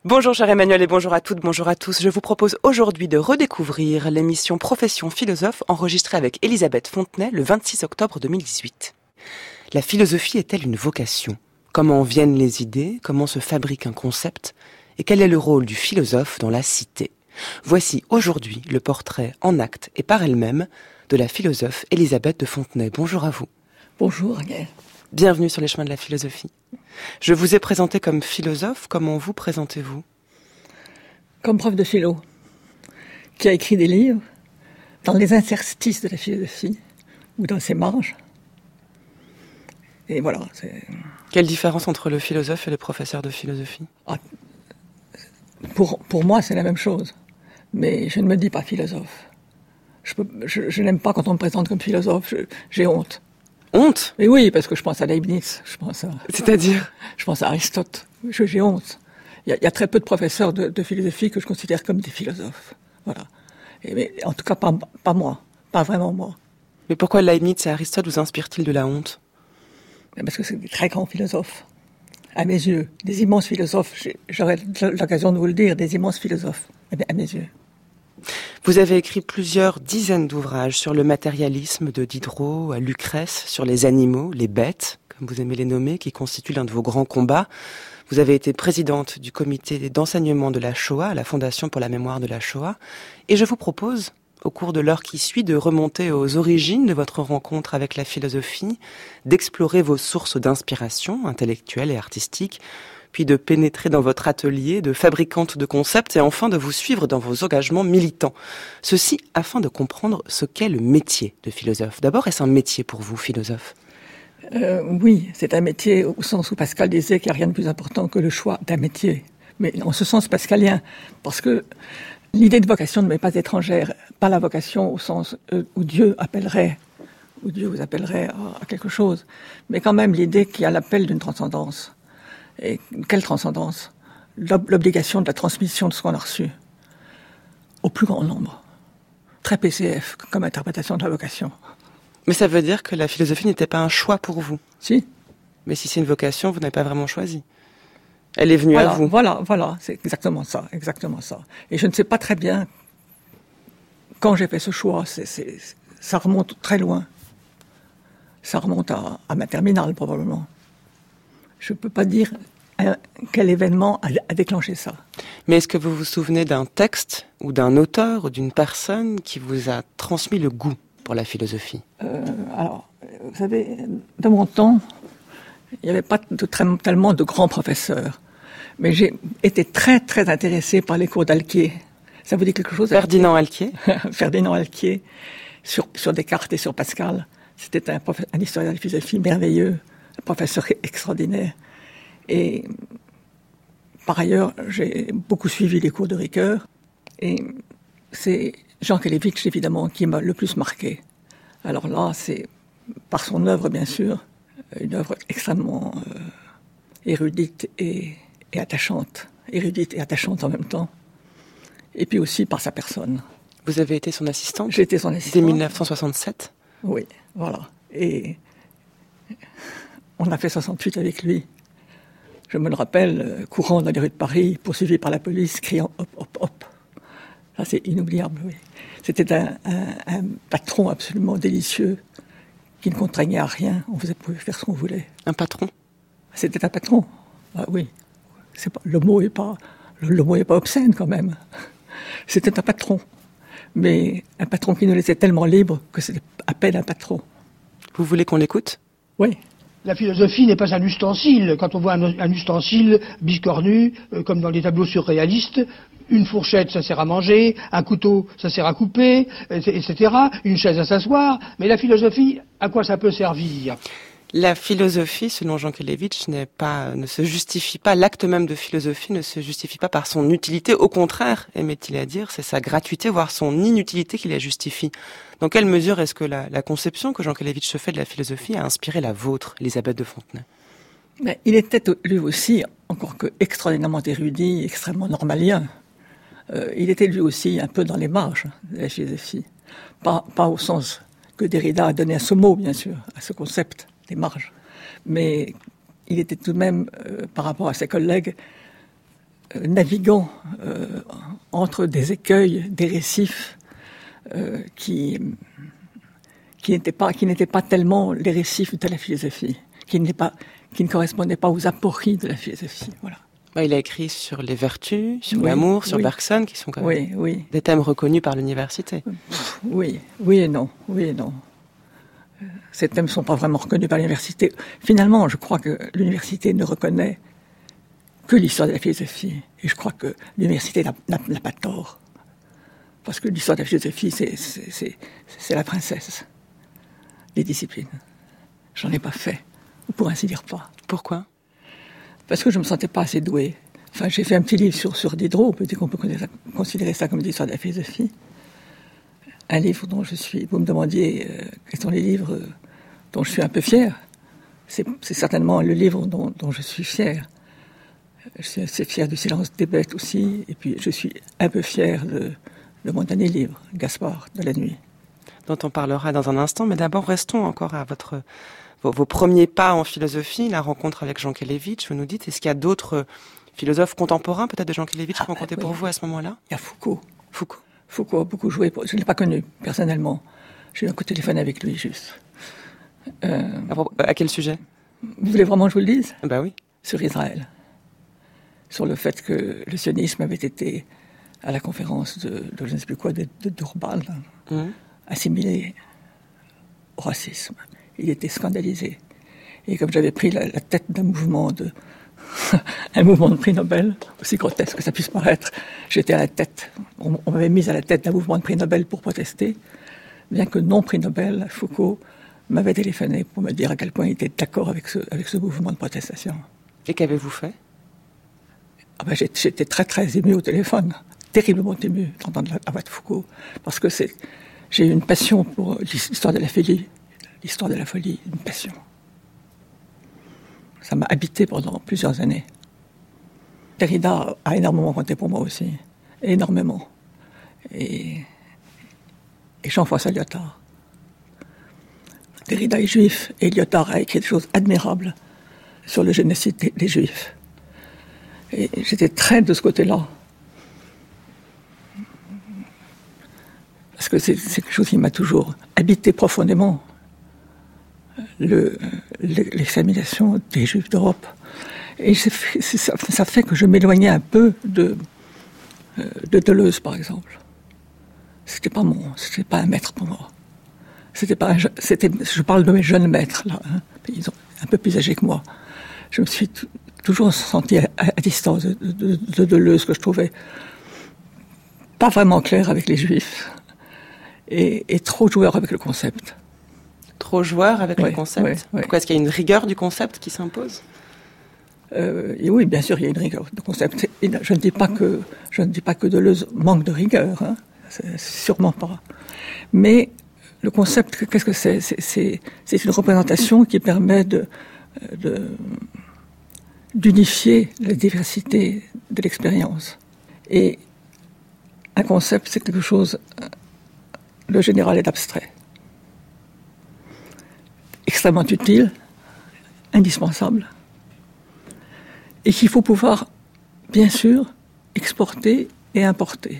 Bonjour cher Emmanuel et bonjour à toutes, bonjour à tous. Je vous propose aujourd'hui de redécouvrir l'émission Profession philosophe enregistrée avec Elisabeth Fontenay le 26 octobre 2018. La philosophie est-elle une vocation ? Comment viennent les idées ? Comment se fabrique un concept ? Et quel est le rôle du philosophe dans la cité ? Voici aujourd'hui le portrait en actes et par elle-même de la philosophe Elisabeth de Fontenay. Bonjour à vous. Bonjour Gaëlle. Bienvenue sur les chemins de la philosophie. Je vous ai présenté comme philosophe, comment vous présentez-vous ? Comme prof de philo, qui a écrit des livres dans les interstices de la philosophie, ou dans ses marges. Et voilà. Quelle différence entre le philosophe et le professeur de philosophie ? Pour moi, c'est la même chose. Mais je ne me dis pas philosophe. Je n'aime pas quand on me présente comme philosophe, j'ai honte. Honte ? Mais oui, parce que je pense à Leibniz, C'est-à-dire ? Je pense à Aristote, j'ai honte. Il y a très peu de professeurs de philosophie que je considère comme des philosophes. Voilà. Mais en tout cas, pas moi. Pas vraiment moi. Mais pourquoi Leibniz et Aristote vous inspirent-ils de la honte ? Parce que c'est des très grands philosophes. À mes yeux. Des immenses philosophes. J'aurai l'occasion de vous le dire, des immenses philosophes. À mes yeux. Vous avez écrit plusieurs dizaines d'ouvrages sur le matérialisme de Diderot à Lucrèce, sur les animaux, les bêtes, comme vous aimez les nommer, qui constituent l'un de vos grands combats. Vous avez été présidente du comité d'enseignement de la Shoah, à la Fondation pour la mémoire de la Shoah. Et je vous propose, au cours de l'heure qui suit, de remonter aux origines de votre rencontre avec la philosophie, d'explorer vos sources d'inspiration intellectuelle et artistique, puis de pénétrer dans votre atelier de fabricante de concepts et enfin de vous suivre dans vos engagements militants. Ceci afin de comprendre ce qu'est le métier de philosophe. D'abord, est-ce un métier pour vous, philosophe ? Oui, c'est un métier au sens où Pascal disait qu'il n'y a rien de plus important que le choix d'un métier. Mais en ce sens pascalien, parce que l'idée de vocation ne m'est pas étrangère. Pas la vocation au sens où Dieu appellerait, où Dieu vous appellerait à quelque chose, mais quand même l'idée qu'il y a l'appel d'une transcendance. Et quelle transcendance ? L'obligation de la transmission de ce qu'on a reçu au plus grand nombre. Très PCF comme interprétation de la vocation. Mais ça veut dire que la philosophie n'était pas un choix pour vous ? Si. Mais si c'est une vocation, vous n'avez pas vraiment choisi. Elle est venue à vous. Voilà, c'est exactement ça. Et je ne sais pas très bien quand j'ai fait ce choix. Ça remonte très loin. Ça remonte à ma terminale, probablement. Je ne peux pas dire quel événement a déclenché ça. Mais est-ce que vous vous souvenez d'un texte ou d'un auteur ou d'une personne qui vous a transmis le goût pour la philosophie ? Alors, vous savez, dans mon temps, il n'y avait pas tellement de grands professeurs. Mais j'ai été très, très intéressé par les cours d'Alquier. Ça vous dit quelque chose ? Ferdinand Alquier ? Ferdinand Alquier, sur Descartes et sur Pascal. C'était un historien de philosophie merveilleux, un professeur extraordinaire. Et par ailleurs, j'ai beaucoup suivi les cours de Ricoeur. Et c'est Jean Kelevitch, évidemment, qui m'a le plus marqué. Alors là, c'est par son œuvre, bien sûr, une œuvre extrêmement érudite et attachante. Érudite et attachante en même temps. Et puis aussi par sa personne. Vous avez été son assistante ? J'ai été son assistante. Dès 1967 ? Oui, voilà. Et on a fait 68 avec lui. Je me le rappelle, courant dans les rues de Paris, poursuivi par la police, criant « hop, hop, hop ». Ça, c'est inoubliable, oui. C'était un patron absolument délicieux, qui ne contraignait à rien. On pouvait faire ce qu'on voulait. Un patron ? C'était un patron, ah, oui. Le mot est pas obscène, quand même. C'était un patron. Mais un patron qui nous laissait tellement libres que c'était à peine un patron. Vous voulez qu'on l'écoute ? Oui. La philosophie n'est pas un ustensile. Quand on voit un ustensile biscornu, comme dans les tableaux surréalistes, une fourchette, ça sert à manger, un couteau, ça sert à couper, etc., une chaise à s'asseoir. Mais la philosophie, à quoi ça peut servir ? La philosophie, selon Jean Kelevitch, ne se justifie pas, l'acte même de philosophie ne se justifie pas par son utilité. Au contraire, aimait-il à dire, c'est sa gratuité, voire son inutilité qui la justifie. Dans quelle mesure est-ce que la conception que Jean Kelevitch se fait de la philosophie a inspiré la vôtre, Elisabeth de Fontenay ? Mais il était lui aussi, encore que extraordinairement érudit, extrêmement normalien. Il était lui aussi un peu dans les marges de la philosophie. Pas au sens que Derrida a donné à ce mot, bien sûr, à ce concept des marges. Mais il était tout de même, par rapport à ses collègues, naviguant entre des écueils, des récifs qui n'étaient pas tellement les récifs de la philosophie, qui ne correspondaient pas aux apories de la philosophie. Voilà. Il a écrit sur les vertus, sur l'amour, sur Bergson, qui sont quand même des thèmes reconnus par l'université. Oui et non. Ces thèmes ne sont pas vraiment reconnus par l'université. Finalement, je crois que l'université ne reconnaît que l'histoire de la philosophie. Et je crois que l'université n'a pas tort. Parce que l'histoire de la philosophie, c'est la princesse des disciplines. J'en ai pas fait, ou pour ainsi dire pas. Pourquoi ? Parce que je me sentais pas assez doué. Enfin, j'ai fait un petit livre sur Diderot, peut-être qu'on peut considérer ça comme l'histoire de la philosophie. Un livre dont vous me demandiez quels sont les livres dont je suis un peu fier. C'est certainement le livre dont je suis fier. Je suis assez fier du Silence des bêtes aussi, et puis je suis un peu fier de mon dernier livre, Gaspard de la nuit. Dont on parlera dans un instant, mais d'abord restons encore à vos premiers pas en philosophie, la rencontre avec Jean Kelevitch. Vous nous dites, est-ce qu'il y a d'autres philosophes contemporains, peut-être de Jean Kelevitch, qui ont compté pour vous à ce moment-là ? Il y a Foucault. Foucault a beaucoup joué. Je ne l'ai pas connu, personnellement. J'ai eu un coup de téléphone avec lui, juste. À quel sujet ? Vous voulez vraiment que je vous le dise ? Ben oui. Sur Israël. Sur le fait que le sionisme avait été, à la conférence de je ne sais plus quoi, de Durban, assimilé au racisme. Il était scandalisé. Et comme j'avais pris la tête d'un mouvement un mouvement de prix Nobel, aussi grotesque que ça puisse paraître, j'étais à la tête. On m'avait mise à la tête d'un mouvement de prix Nobel pour protester, bien que non prix Nobel, Foucault m'avait téléphoné pour me dire à quel point il était d'accord avec ce mouvement de protestation. Et qu'avez-vous fait ? J'étais très très ému au téléphone, terriblement ému d'entendre la voix de Foucault, parce que j'ai eu une passion pour l'histoire de la folie, une passion. Ça m'a habité pendant plusieurs années. Derrida a énormément compté pour moi aussi, énormément. Et Jean-François Lyotard. Derrida est juif, et Lyotard a écrit des choses admirables sur le génocide des Juifs. Et j'étais très de ce côté-là. Parce que c'est quelque chose qui m'a toujours habité profondément. L'extermination des Juifs d'Europe. Et ça fait que je m'éloignais un peu de Deleuze, par exemple. C'était pas un maître pour moi. Je parle de mes jeunes maîtres, là. Ils sont un peu plus âgés que moi. Je me suis toujours senti à distance de Deleuze, que je trouvais pas vraiment clair avec les Juifs, et trop joueur avec le concept. Trop joueur avec le concept. Pourquoi est-ce qu'il y a une rigueur du concept qui s'impose ? Oui, bien sûr, il y a une rigueur du concept. Je ne dis pas que Deleuze manque de rigueur, hein. C'est sûrement pas. Mais le concept, qu'est-ce que c'est ? C'est une représentation qui permet d'unifier la diversité de l'expérience. Et un concept, c'est quelque chose, le général est abstrait. Extrêmement utile, indispensable, et qu'il faut pouvoir, bien sûr, exporter et importer.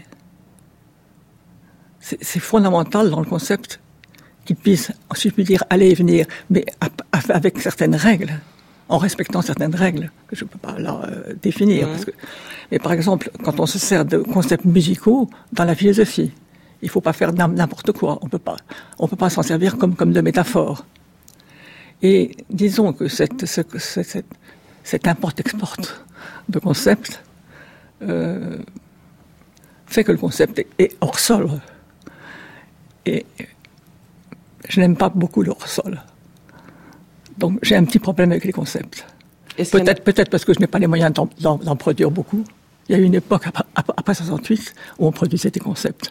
C'est fondamental dans le concept qu'il puisse, si je puis dire, aller et venir, mais avec certaines règles, en respectant certaines règles que je ne peux pas là définir. Mais par exemple, quand on se sert de concepts musicaux dans la philosophie, il ne faut pas faire n'importe quoi. On peut pas s'en servir comme de métaphore. Et disons que cet import-export de concepts fait que le concept est hors sol. Et je n'aime pas beaucoup le hors sol. Donc j'ai un petit problème avec les concepts. Peut-être parce que je n'ai pas les moyens d'en produire beaucoup. Il y a eu une époque, après 68, où on produisait des concepts.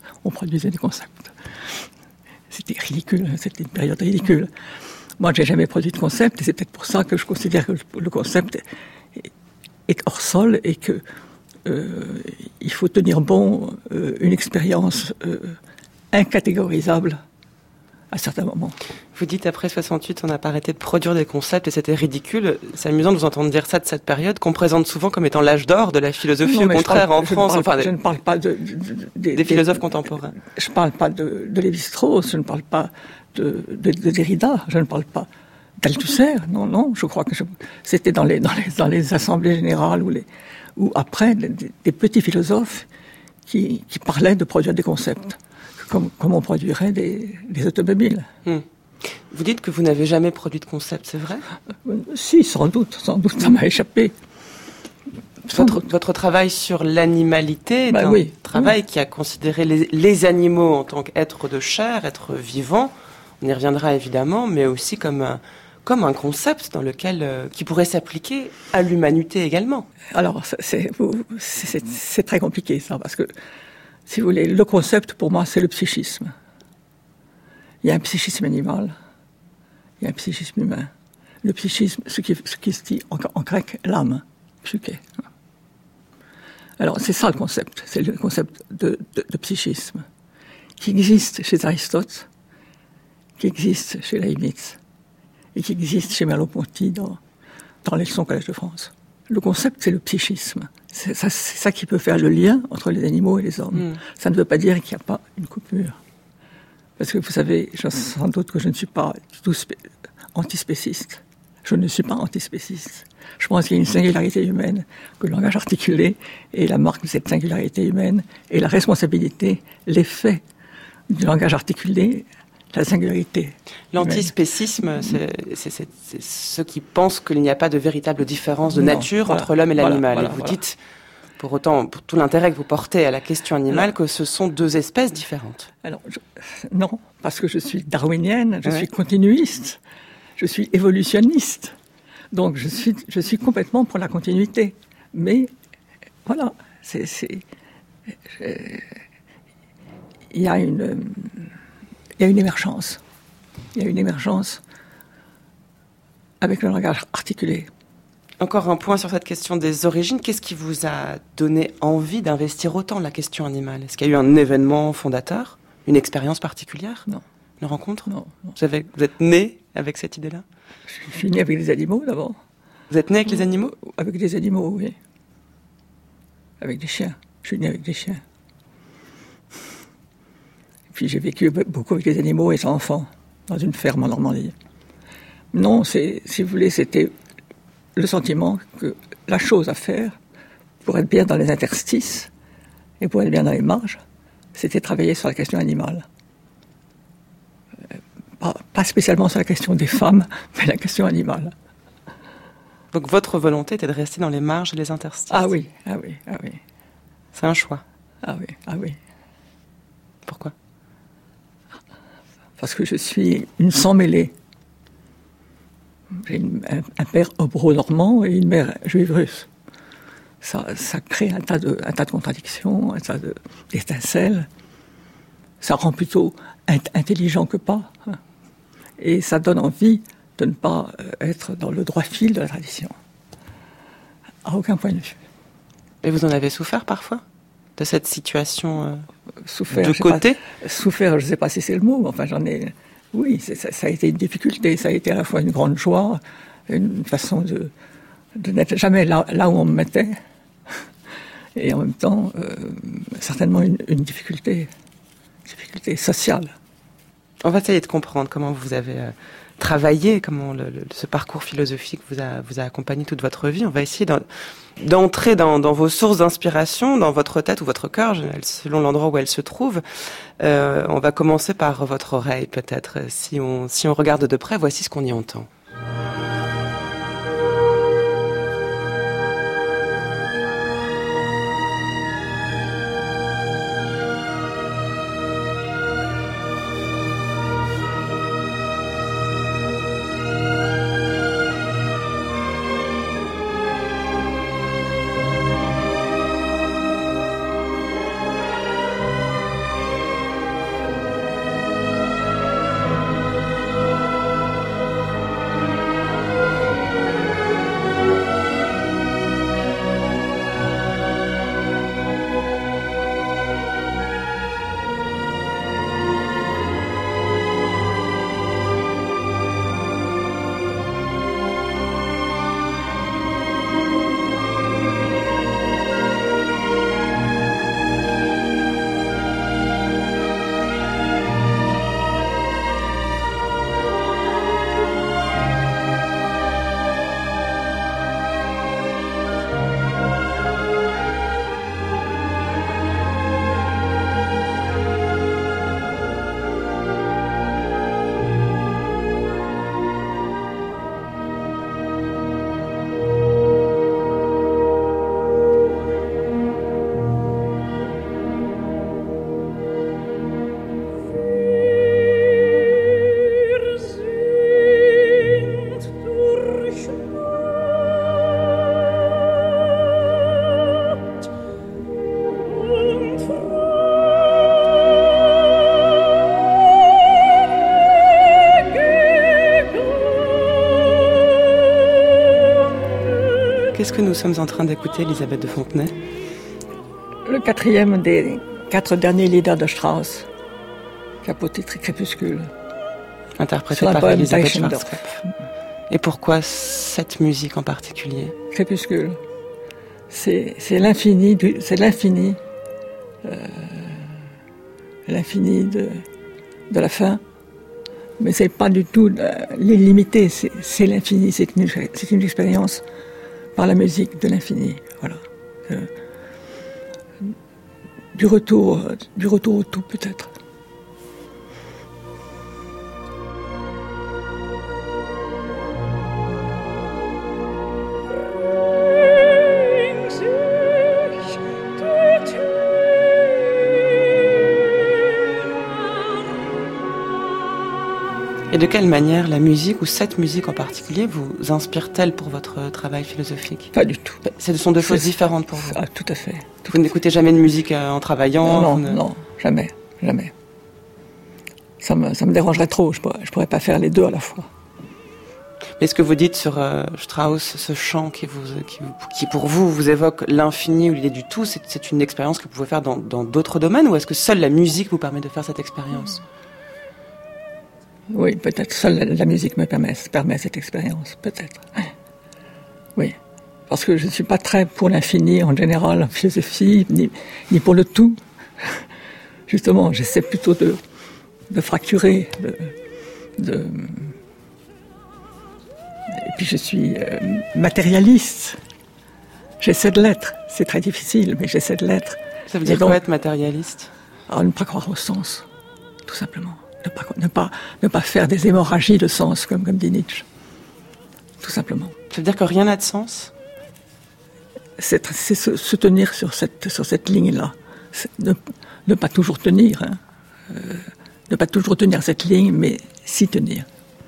C'était ridicule, c'était une période ridicule. Moi, je n'ai jamais produit de concept, et c'est peut-être pour ça que je considère que le concept est hors sol, et que il faut tenir bon une expérience incatégorisable à certains moments. Vous dites après 68, on n'a pas arrêté de produire des concepts et c'était ridicule. C'est amusant de vous entendre dire ça de cette période qu'on présente souvent comme étant l'âge d'or de la philosorie. Au contraire, en France, je ne parle pas des philosophes contemporains. Je ne parle pas de Lévi-Strauss, je ne parle pas de Derrida, je ne parle pas d'Althusser. Non, je crois que c'était dans les assemblées générales ou après des petits philosophes qui parlaient de produire des concepts, comme on produirait des automobiles. Vous dites que vous n'avez jamais produit de concept, c'est vrai ? Si, sans doute, ça m'a échappé. Votre travail sur l'animalité est un travail qui a considéré les animaux en tant qu'êtres de chair, êtres vivants, on y reviendra évidemment, mais aussi comme un concept dans lequel qui pourrait s'appliquer à l'humanité également. Alors, c'est très compliqué ça, parce que, si vous voulez, le concept pour moi, c'est le psychisme. Il y a un psychisme animal, il y a un psychisme humain. Le psychisme, ce qui se dit en grec, l'âme, psyché. Alors, c'est ça le concept, c'est le concept de psychisme, qui existe chez Aristote, qui existe chez Leibniz, et qui existe chez Merleau-Ponty dans les leçons au Collège de France. Le concept, c'est le psychisme. C'est ça qui peut faire le lien entre les animaux et les hommes. Ça ne veut pas dire qu'il n'y a pas une coupure. Parce que vous savez, sans doute que je ne suis pas du tout antispéciste. Je ne suis pas antispéciste. Je pense qu'il y a une singularité humaine, que le langage articulé est la marque de cette singularité humaine, et la responsabilité, l'effet du langage articulé, la singularité. L'antispécisme, c'est ceux qui pensent qu'il n'y a pas de véritable différence de nature entre l'homme et l'animal. Et vous dites, pour tout l'intérêt que vous portez à la question animale, que ce sont deux espèces différentes. Alors, non, parce que je suis darwinienne, je suis continuiste, je suis évolutionniste. Donc, je suis complètement pour la continuité. Mais, voilà, il y a une émergence. Il y a une émergence avec le langage articulé. Encore un point sur cette question des origines. Qu'est-ce qui vous a donné envie d'investir autant la question animale ? Est-ce qu'il y a eu un événement fondateur ? Une expérience particulière ? Non. Une rencontre ? Non. Vous êtes né avec cette idée-là ? Je suis né avec des animaux, d'abord. Vous êtes né avec les animaux ? Avec des animaux, oui. Avec des chiens. Je suis né avec des chiens. Puis j'ai vécu beaucoup avec les animaux et les enfants, dans une ferme en Normandie. Non, si vous voulez, c'était le sentiment que la chose à faire, pour être bien dans les interstices et pour être bien dans les marges, c'était travailler sur la question animale. Pas spécialement sur la question des femmes, mais la question animale. Donc votre volonté était de rester dans les marges et les interstices. Ah oui. C'est un choix. Ah oui. Pourquoi ? Parce que je suis une sans-mêlée. J'ai un père obro-normand et une mère juive russe. Ça crée un tas de contradictions, un tas d'étincelles. Ça rend plutôt intelligent que pas. Et ça donne envie de ne pas être dans le droit fil de la tradition. À aucun point de vue. Et vous en avez souffert parfois ? De cette situation souffert, de côté ? Souffert, je ne sais pas si c'est le mot, mais enfin j'en ai... Oui, ça a été une difficulté, ça a été à la fois une grande joie, une façon de n'être jamais là où on me mettait, et en même temps, certainement une difficulté sociale. On va essayer de comprendre comment vous avez travaillé, comment ce parcours philosophique vous a accompagné toute votre vie. On va essayer d'entrer dans vos sources d'inspiration, dans votre tête ou votre cœur, selon l'endroit où elle se trouve. On va commencer par votre oreille, peut-être. Si on regarde de près, voici ce qu'on y entend. Qu'est-ce que nous sommes en train d'écouter, Elisabeth de Fontenay? Le 4e des 4 derniers Lieder de Strauss, qui a pour titre Crépuscule. Interprété par Elisabeth Schwarzkopf. Et pourquoi cette musique en particulier? Crépuscule. C'est l'infini, l'infini de la fin. Mais c'est pas du tout l'illimité, c'est l'infini, c'est une expérience par la musique de l'infini. Voilà. Du retour au tout, peut-être. Et de quelle manière la musique, ou cette musique en particulier, vous inspire-t-elle pour votre travail philosophique? Pas du tout. Ce sont deux choses différentes pour vous? Ah, tout à fait. Vous n'écoutez jamais de musique en travaillant? Non, jamais. Ça me dérangerait trop, je pourrais pas faire les deux à la fois. Mais ce que vous dites sur Strauss, ce chant qui pour vous évoque l'infini ou l'idée du tout, c'est une expérience que vous pouvez faire dans d'autres domaines, ou est-ce que seule la musique vous permet de faire cette expérience? Oui, peut-être seule la musique me permet cette expérience, peut-être. Oui, parce que je ne suis pas très pour l'infini en général, en philosophie, ni pour le tout. Justement, j'essaie plutôt de fracturer, et puis je suis matérialiste. J'essaie de l'être. C'est très difficile, mais j'essaie de l'être. Ça veut dire quoi être matérialiste? Alors, ne pas croire au sens, tout simplement. Ne pas faire des hémorragies de sens, comme dit Nietzsche. Tout simplement. Ça veut dire que rien n'a de sens? C'est se tenir sur cette ligne-là. Ne pas toujours tenir. Ne pas toujours tenir cette ligne, mais s'y tenir.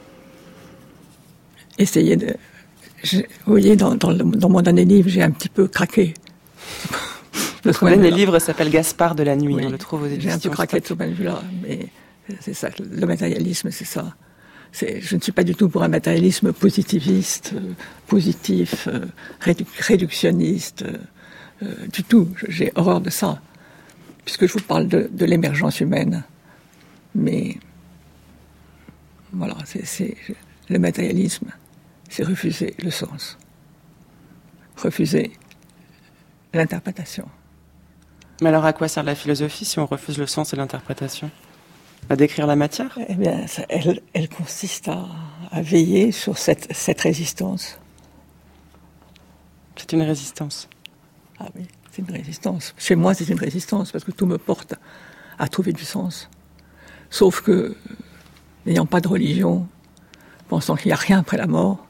Essayer de... Vous voyez, dans mon dernier livre, j'ai un petit peu craqué. Votre dernier livre s'appelle Gaspard de la nuit. Oui, on le trouve aux éditions. J'ai un peu craqué de ce point de vue-là, mais... C'est ça, le matérialisme, c'est ça. Je ne suis pas du tout pour un matérialisme positiviste, positif, réductionniste, du tout. J'ai horreur de ça, puisque je vous parle de l'émergence humaine. Mais voilà, le matérialisme, c'est refuser le sens, refuser l'interprétation. Mais alors à quoi sert la philosophie si on refuse le sens et l'interprétation? À décrire la matière? Eh bien, elle consiste à veiller sur cette résistance. C'est une résistance? Ah oui, c'est une résistance. Chez moi, c'est une résistance, parce que tout me porte à trouver du sens. Sauf que, n'ayant pas de religion, pensant qu'il n'y a rien après la mort,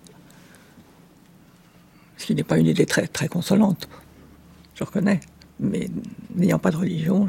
ce qui n'est pas une idée très, très consolante, je reconnais, mais n'ayant pas de religion,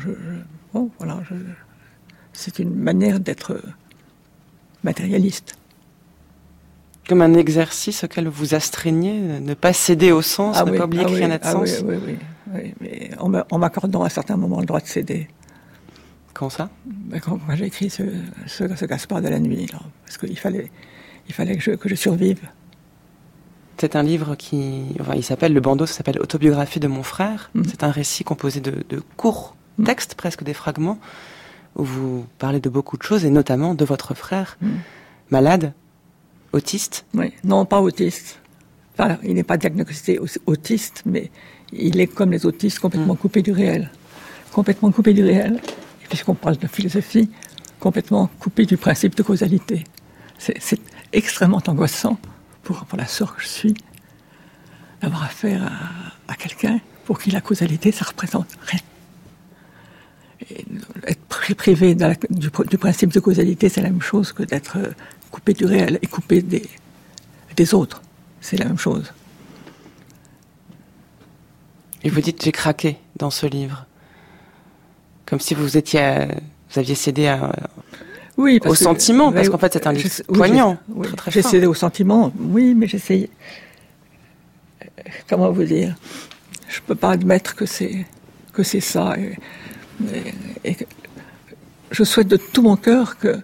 c'est une manière d'être matérialiste. Comme un exercice auquel vous astreignez, ne pas céder au sens, pas oublier que rien n'a de sens. Oui, mais en m'accordant à certains moments le droit de céder. Quand ça? Quand j'ai écrit ce Gaspard de la nuit, là, parce qu'il fallait que je survive. C'est un livre il s'appelle, le bandeau, ça s'appelle Autobiographie de mon frère. C'est un récit composé de courts textes, presque des fragments, où vous parlez de beaucoup de choses, et notamment de votre frère, malade, autiste. Oui, non, pas autiste. Enfin, il n'est pas diagnostiqué autiste, mais il est comme les autistes, complètement coupé du réel. Complètement coupé du réel, et puisqu'on parle de philosophie, complètement coupé du principe de causalité. C'est extrêmement angoissant pour la sœur que je suis, d'avoir affaire à quelqu'un pour qui la causalité, ça représente rien. Et être privé du principe de causalité, c'est la même chose que d'être coupé du réel et coupé des autres. C'est la même chose. Et vous dites, j'ai craqué dans ce livre. Comme si vous aviez cédé au sentiment, parce qu'en fait c'est un livre poignant, très très j'ai fort. Cédé au sentiment, oui, mais j'essayais... Comment vous dire? Je peux pas admettre que c'est ça. Et je souhaite de tout mon cœur que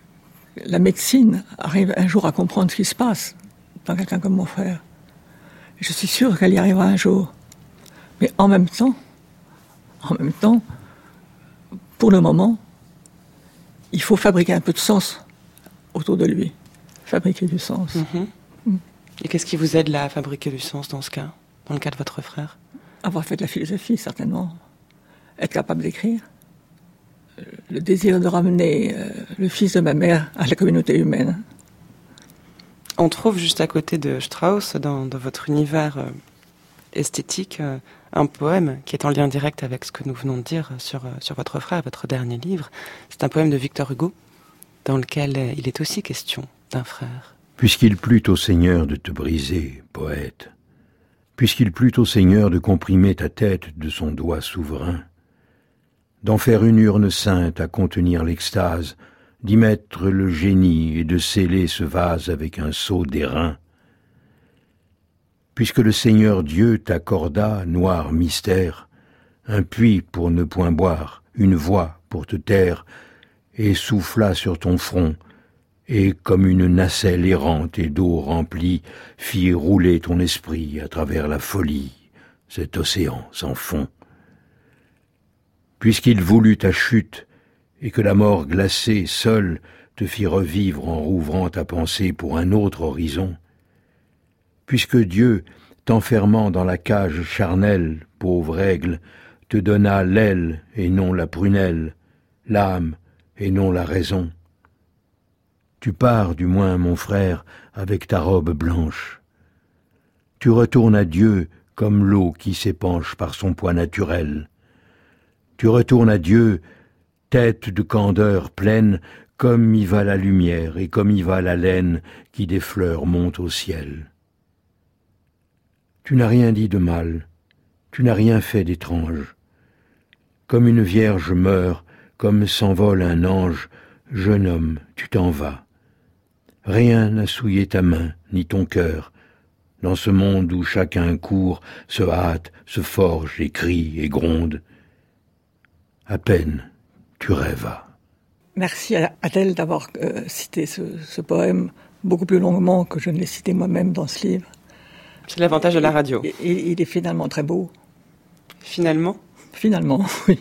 la médecine arrive un jour à comprendre ce qui se passe dans quelqu'un comme mon frère. Je suis sûre qu'elle y arrivera un jour. Mais en même temps, pour le moment, il faut fabriquer un peu de sens autour de lui. Fabriquer du sens. Et qu'est-ce qui vous aide là à fabriquer du sens dans ce cas, dans le cas de votre frère? Avoir fait de la philosophie, certainement. Être capable d'écrire. Le désir de ramener le fils de ma mère à la communauté humaine. On trouve juste à côté de Strauss, dans votre univers esthétique, un poème qui est en lien direct avec ce que nous venons de dire sur votre frère, votre dernier livre. C'est un poème de Victor Hugo, dans lequel il est aussi question d'un frère. Puisqu'il plut au Seigneur de te briser, poète, puisqu'il plut au Seigneur de comprimer ta tête de son doigt souverain, d'en faire une urne sainte à contenir l'extase, d'y mettre le génie et de sceller ce vase avec un seau d'airain. Puisque le Seigneur Dieu t'accorda, noir mystère, un puits pour ne point boire, une voix pour te taire, et souffla sur ton front, et comme une nacelle errante et d'eau remplie, fit rouler ton esprit à travers la folie, cet océan sans fond. Puisqu'il voulut ta chute, et que la mort glacée, seule, te fit revivre en rouvrant ta pensée pour un autre horizon, puisque Dieu, t'enfermant dans la cage charnelle, pauvre aigle, te donna l'aile et non la prunelle, l'âme et non la raison. Tu pars du moins, mon frère, avec ta robe blanche. Tu retournes à Dieu comme l'eau qui s'épanche par son poids naturel. Tu retournes à Dieu, tête de candeur pleine, comme y va la lumière et comme y va la laine qui des fleurs monte au ciel. Tu n'as rien dit de mal, tu n'as rien fait d'étrange. Comme une vierge meurt, comme s'envole un ange, jeune homme, tu t'en vas. Rien n'a souillé ta main, ni ton cœur, dans ce monde où chacun court, se hâte, se forge et crie et gronde. À peine, tu rêvas. Merci à Adèle d'avoir cité ce poème beaucoup plus longuement que je ne l'ai cité moi-même dans ce livre. C'est l'avantage de la radio. Et il est finalement très beau. Finalement ? Finalement, oui.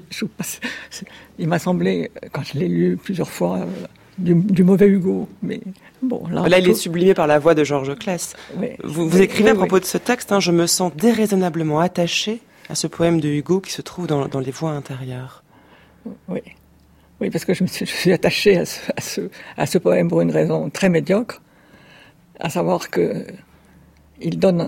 Il m'a semblé, quand je l'ai lu plusieurs fois, du mauvais Hugo. Mais bon, là il est sublimé par la voix de Georges Claes. Oui, vous écrivez à propos de ce texte, je me sens déraisonnablement attaché à ce poème de Hugo qui se trouve dans les voix intérieures. Oui, parce que je suis attaché à ce poème pour une raison très médiocre, à savoir que il donne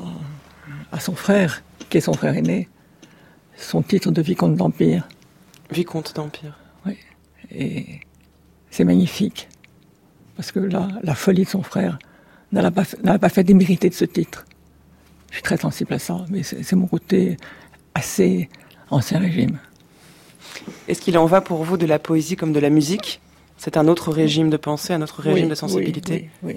à son frère, qui est son frère aîné, son titre de vicomte d'Empire. Vicomte d'Empire. Oui, et c'est magnifique, parce que la folie de son frère n'a pas fait démériter de ce titre. Je suis très sensible à ça, mais c'est mon côté assez ancien régime. Est-ce qu'il en va pour vous de la poésie comme de la musique ? C'est un autre régime de pensée, un autre régime de sensibilité ? Oui.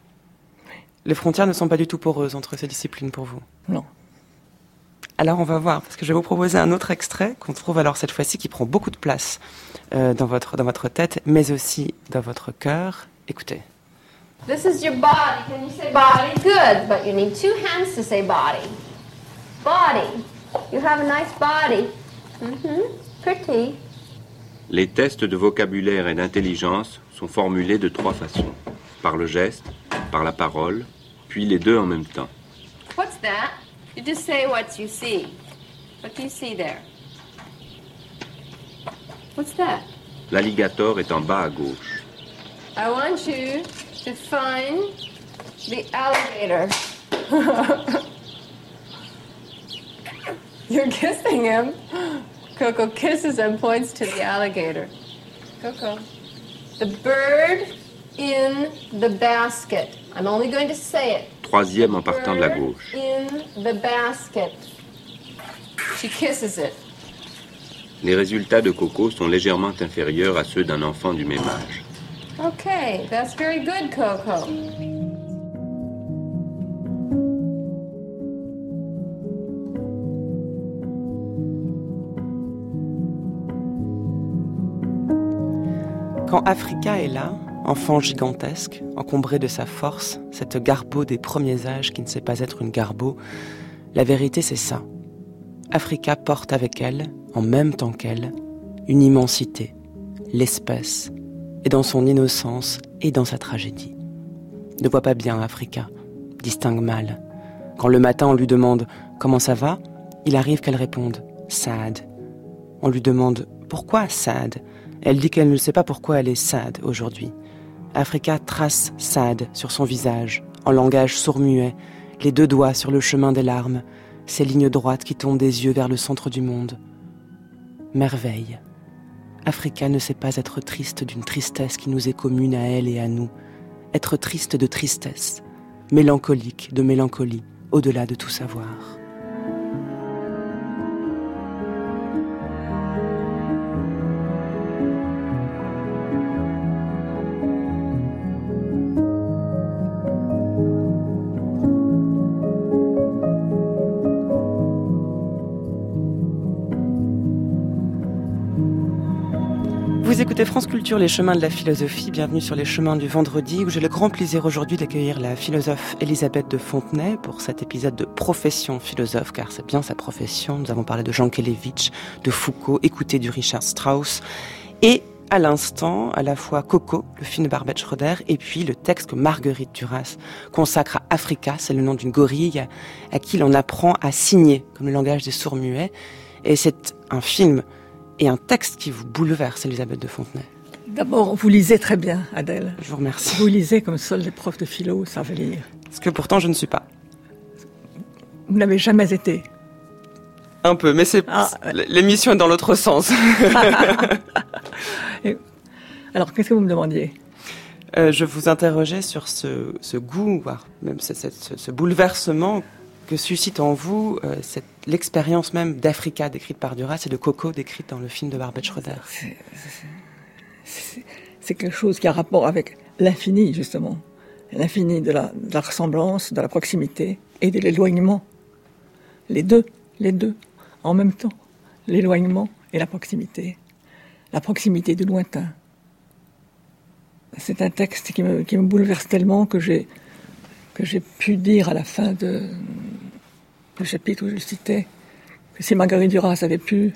Les frontières ne sont pas du tout poreuses entre ces disciplines pour vous ? Non. Alors on va voir, parce que je vais vous proposer un autre extrait qu'on trouve alors cette fois-ci qui prend beaucoup de place dans votre tête, mais aussi dans votre cœur. Écoutez. This is your body. Can you say body? Good, but you need two hands to say body. Body. You have a nice body. Pretty. Les tests de vocabulaire et d'intelligence sont formulés de 3 façons. Par le geste, par la parole, puis les deux en même temps. What's that? You just say what you see. What do you see there? What's that? L'alligator est en bas à gauche. I want you to find the alligator. You're kissing him. Coco kisses and points to the alligator. Coco. The bird in the basket. I'm only going to say it. 3e en partant de la gauche. In the basket. She kisses it. Les résultats de Coco sont légèrement inférieurs à ceux d'un enfant du même âge. Okay, that's very good, Coco. Quand Africa est là, enfant gigantesque, encombré de sa force, cette garbo des premiers âges qui ne sait pas être une garbo. La vérité, c'est ça. Africa porte avec elle, en même temps qu'elle, une immensité, l'espèce, et dans son innocence et dans sa tragédie. Ne voit pas bien Africa, distingue mal. Quand le matin on lui demande « Comment ça va ?», il arrive qu'elle réponde « Sad ». On lui demande « Pourquoi sad ?» Elle dit qu'elle ne sait pas pourquoi elle est sad aujourd'hui. Africa trace sad sur son visage, en langage sourd-muet, les deux doigts sur le chemin des larmes, ces lignes droites qui tombent des yeux vers le centre du monde. Merveille. Africa ne sait pas être triste d'une tristesse qui nous est commune à elle et à nous. Être triste de tristesse, mélancolique de mélancolie, au-delà de tout savoir. Vous écoutez France Culture, les chemins de la philosophie. Bienvenue sur les chemins du vendredi, où j'ai le grand plaisir aujourd'hui d'accueillir la philosophe Elisabeth de Fontenay pour cet épisode de Profession philosophe, car c'est bien sa profession. Nous avons parlé de Jean Kelevitch, de Foucault, écouté du Richard Strauss, et à l'instant, à la fois Coco, le film de Barbet Schroeder, et puis le texte que Marguerite Duras consacre à Africa, c'est le nom d'une gorille à qui l'on apprend à signer, comme le langage des sourds-muets. Et c'est un film et un texte qui vous bouleverse, Elisabeth de Fontenay. D'abord, vous lisez très bien, Adèle. Je vous remercie. Vous lisez comme seuls les profs de philo savent lire. Ce que pourtant je ne suis pas. Vous n'avez jamais été. Un peu, mais l'émission est dans l'autre sens. Alors, qu'est-ce que vous me demandiez ? Je vous interrogeais sur ce goût, voire même ce bouleversement que suscite en vous l'expérience même d'Africa décrite par Duras et de Coco décrite dans le film de Barbet Schroeder. C'est quelque chose qui a rapport avec l'infini, justement. L'infini de la ressemblance, de la proximité et de l'éloignement. Les deux, en même temps. L'éloignement et la proximité. La proximité du lointain. C'est un texte qui me bouleverse tellement que j'ai pu dire à la fin du chapitre où je le citais, que si Marguerite Duras avait pu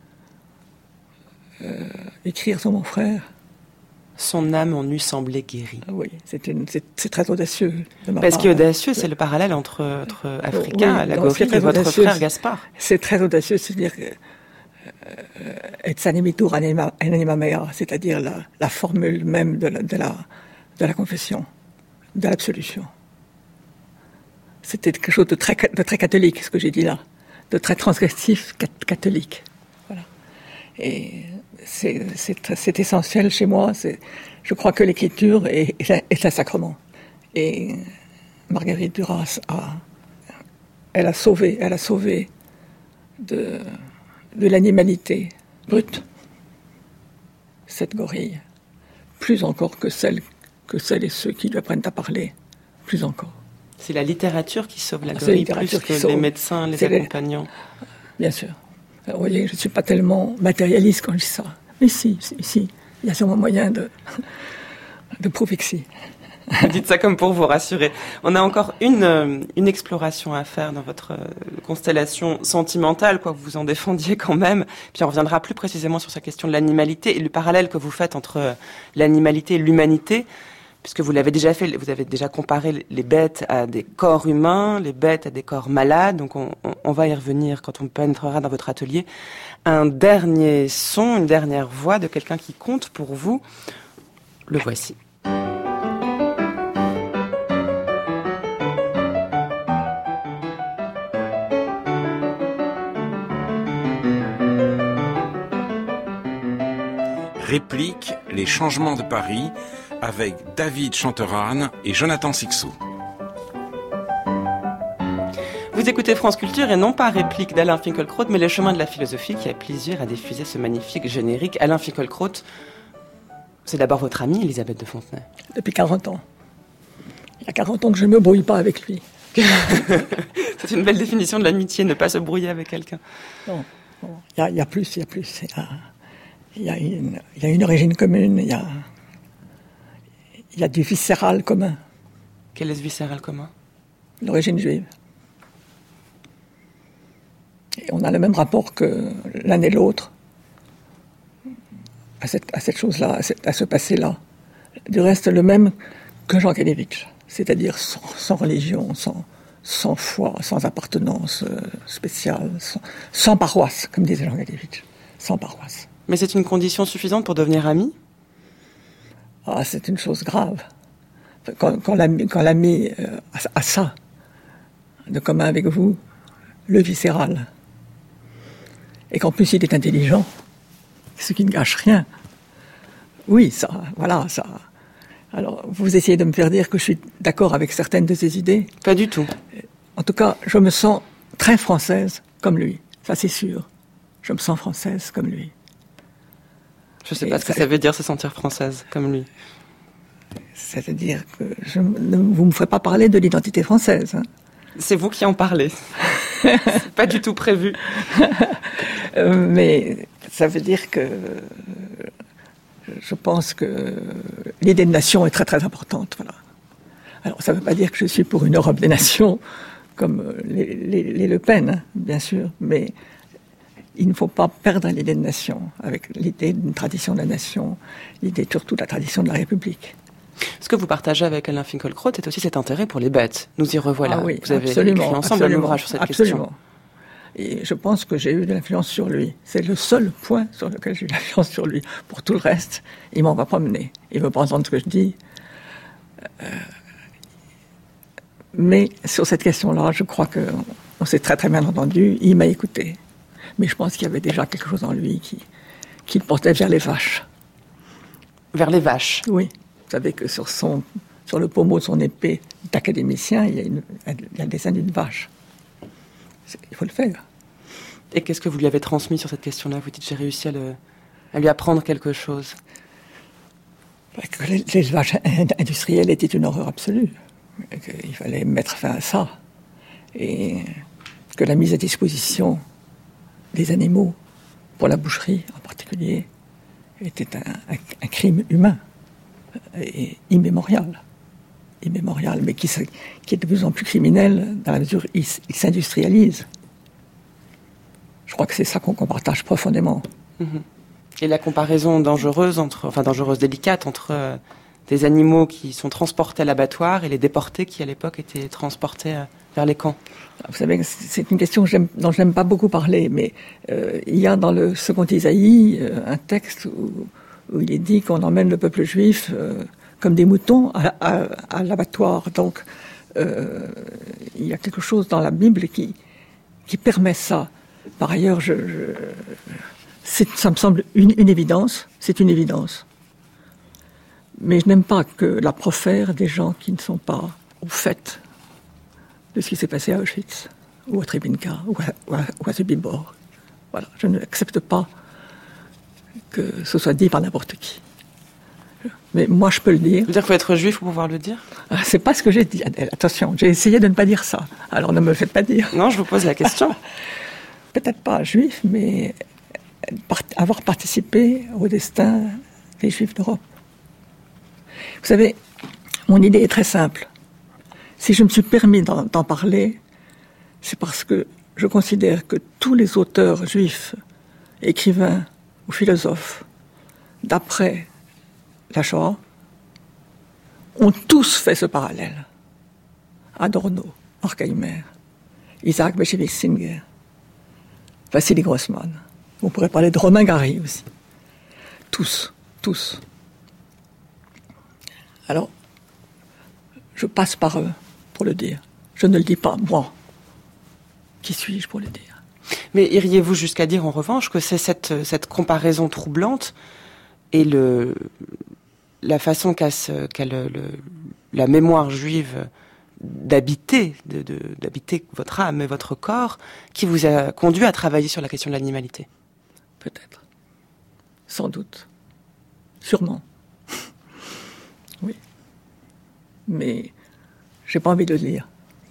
écrire sur mon frère... Son âme en eût semblé guérie. Ah oui, c'est très audacieux de ma part. Parce qu'audacieux, c'est le parallèle entre Africa, oui, la gorille, et votre frère Gaspard. C'est très audacieux, c'est-à-dire et sanimitur anima mea, c'est-à-dire la formule même de la confession, de l'absolution. C'était quelque chose de très catholique, ce que j'ai dit là, de très transgressif catholique. Voilà. Et c'est essentiel chez moi. Je crois que l'écriture est un sacrement. Et Marguerite Duras elle a sauvé de l'animalité brute cette gorille, plus encore que celles et ceux qui lui apprennent à parler, plus encore. C'est la littérature qui sauve la gorille plus que les médecins, les accompagnants. Bien sûr. Alors, vous voyez, je ne suis pas tellement matérialiste quand je dis ça. Mais si, il y a sûrement moyen de prouver que si. Vous dites ça comme pour vous rassurer. On a encore une exploration à faire dans votre constellation sentimentale, quoi, vous en défendiez quand même. Puis on reviendra plus précisément sur sa question de l'animalité et le parallèle que vous faites entre l'animalité et l'humanité. Puisque vous l'avez déjà fait, vous avez déjà comparé les bêtes à des corps humains, les bêtes à des corps malades, donc on va y revenir quand on pénétrera dans votre atelier. Un dernier son, une dernière voix de quelqu'un qui compte pour vous, le voici. Réplique les changements de Paris avec David Chanterane et Jonathan Sixou. Vous écoutez France Culture et non pas Réplique d'Alain Finkielkraut, mais Les chemins de la philosophie qui a plaisir à diffuser ce magnifique générique. Alain Finkielkraut, c'est d'abord votre ami, Elisabeth de Fontenay. Depuis 40 ans. Il y a 40 ans que je ne me brouille pas avec lui. C'est une belle définition de l'amitié, ne pas se brouiller avec quelqu'un. Non, il y a plus. Il y a une origine commune, il il y a du viscéral commun. Quel est ce viscéral commun? L'origine juive. Et on a le même rapport que l'un et l'autre à cette chose-là, à ce passé-là. Du reste, le même que Jean Galevitch, c'est-à-dire sans religion, sans foi, sans appartenance spéciale, sans paroisse, comme disait Jean Galevitch, sans paroisse. Mais c'est une condition suffisante pour devenir ami? Ah, c'est une chose grave. Quand l'ami a ça, de commun avec vous, le viscéral, et qu'en plus il est intelligent, ce qui ne gâche rien. Oui, ça. Alors, vous essayez de me faire dire que je suis d'accord avec certaines de ses idées? Pas du tout. En tout cas, je me sens très française comme lui. Ça, c'est sûr. Je me sens française comme lui. Je ne sais pas ce que ça veut dire, se sentir française comme lui. C'est-à-dire que vous ne me ferez pas parler de l'identité française. Hein. C'est vous qui en parlez. C'est pas du tout prévu. Mais ça veut dire que je pense que l'idée de nation est très très importante. Voilà. Alors ça ne veut pas dire que je suis pour une Europe des nations comme les Le Pen, hein, bien sûr, mais il ne faut pas perdre l'idée de nation avec l'idée d'une tradition de la nation, l'idée surtout de la tradition de la République. Ce que vous partagez avec Alain Finkielkraut, c'est aussi cet intérêt pour les bêtes. Nous y revoilà. Ah oui, vous avez écrit ensemble un ouvrage sur cette question. Et je pense que j'ai eu de l'influence sur lui. C'est le seul point sur lequel j'ai eu de l'influence sur lui. Pour tout le reste, il m'en va promener. Il ne veut pas entendre ce que je dis. Mais sur cette question-là, je crois qu'on s'est très très bien entendu. Il m'a écouté. Mais je pense qu'il y avait déjà quelque chose en lui qui le portait vers les vaches. Vers les vaches? Oui. Vous savez que sur le pommeau de son épée d'académicien, il y a le dessin d'une vache. Il faut le faire. Et qu'est-ce que vous lui avez transmis sur cette question-là? Vous dites, j'ai réussi à lui apprendre quelque chose. Que les vaches industrielles étaient une horreur absolue. Il fallait mettre fin à ça. Et que la mise à disposition des animaux, pour la boucherie en particulier, était un crime humain. Et immémorial, mais qui est de plus en plus criminel dans la mesure où il s'industrialise. Je crois que c'est ça qu'on partage profondément. Et la comparaison dangereuse, délicate, entre des animaux qui sont transportés à l'abattoir et les déportés qui, à l'époque, étaient transportés vers les camps. Vous savez, c'est une question dont je n'aime pas beaucoup parler, mais il y a dans le second Isaïe un texte où il est dit qu'on emmène le peuple juif comme des moutons à l'abattoir. Donc, il y a quelque chose dans la Bible qui permet ça. Par ailleurs, ça me semble une évidence, c'est une évidence. Mais je n'aime pas que la profère des gens qui ne sont pas au fait de ce qui s'est passé à Auschwitz, ou à Treblinka, ou à Sobibor. Voilà, je n'accepte pas que ce soit dit par n'importe qui. Mais moi, je peux le dire. Vous dire qu'il faut être juif pour pouvoir le dire? C'est pas ce que j'ai dit, Adèle. Attention, j'ai essayé de ne pas dire ça. Alors ne me faites pas dire. Non, je vous pose la question. Peut-être pas juif, mais avoir participé au destin des Juifs d'Europe. Vous savez, mon idée est très simple. Si je me suis permis d'en parler, c'est parce que je considère que tous les auteurs juifs, écrivains ou philosophes, d'après la Shoah, ont tous fait ce parallèle. Adorno, Horkheimer, Isaac Bashevis Singer, Vassili Grossman. On pourrait parler de Romain Gary aussi. Tous. Alors, je passe par eux pour le dire. Je ne le dis pas, moi. Qui suis-je pour le dire? Mais iriez-vous jusqu'à dire, en revanche, que c'est cette comparaison troublante et la façon qu'a la mémoire juive d'habiter votre âme et votre corps qui vous a conduit à travailler sur la question de l'animalité? Peut-être. Sans doute. Sûrement. Oui. Mais j'ai pas envie de le dire.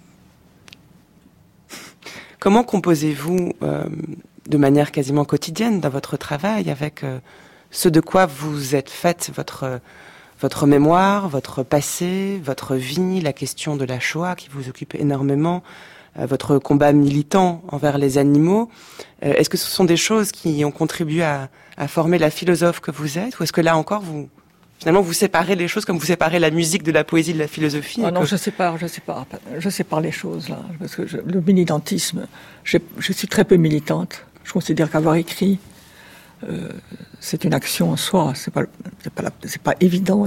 Comment composez-vous de manière quasiment quotidienne dans votre travail avec ce de quoi vous êtes faite, votre mémoire, votre passé, votre vie, la question de la Shoah qui vous occupe énormément, votre combat militant envers les animaux. Est-ce que ce sont des choses qui ont contribué à former la philosophe que vous êtes, ou est-ce que là encore finalement vous séparez les choses comme vous séparez la musique de la poésie de la philosophie? Ah non, je sépare les choses là, parce que le militantisme, je suis très peu militante. Je considère qu'avoir écrit, c'est une action en soi. C'est pas évident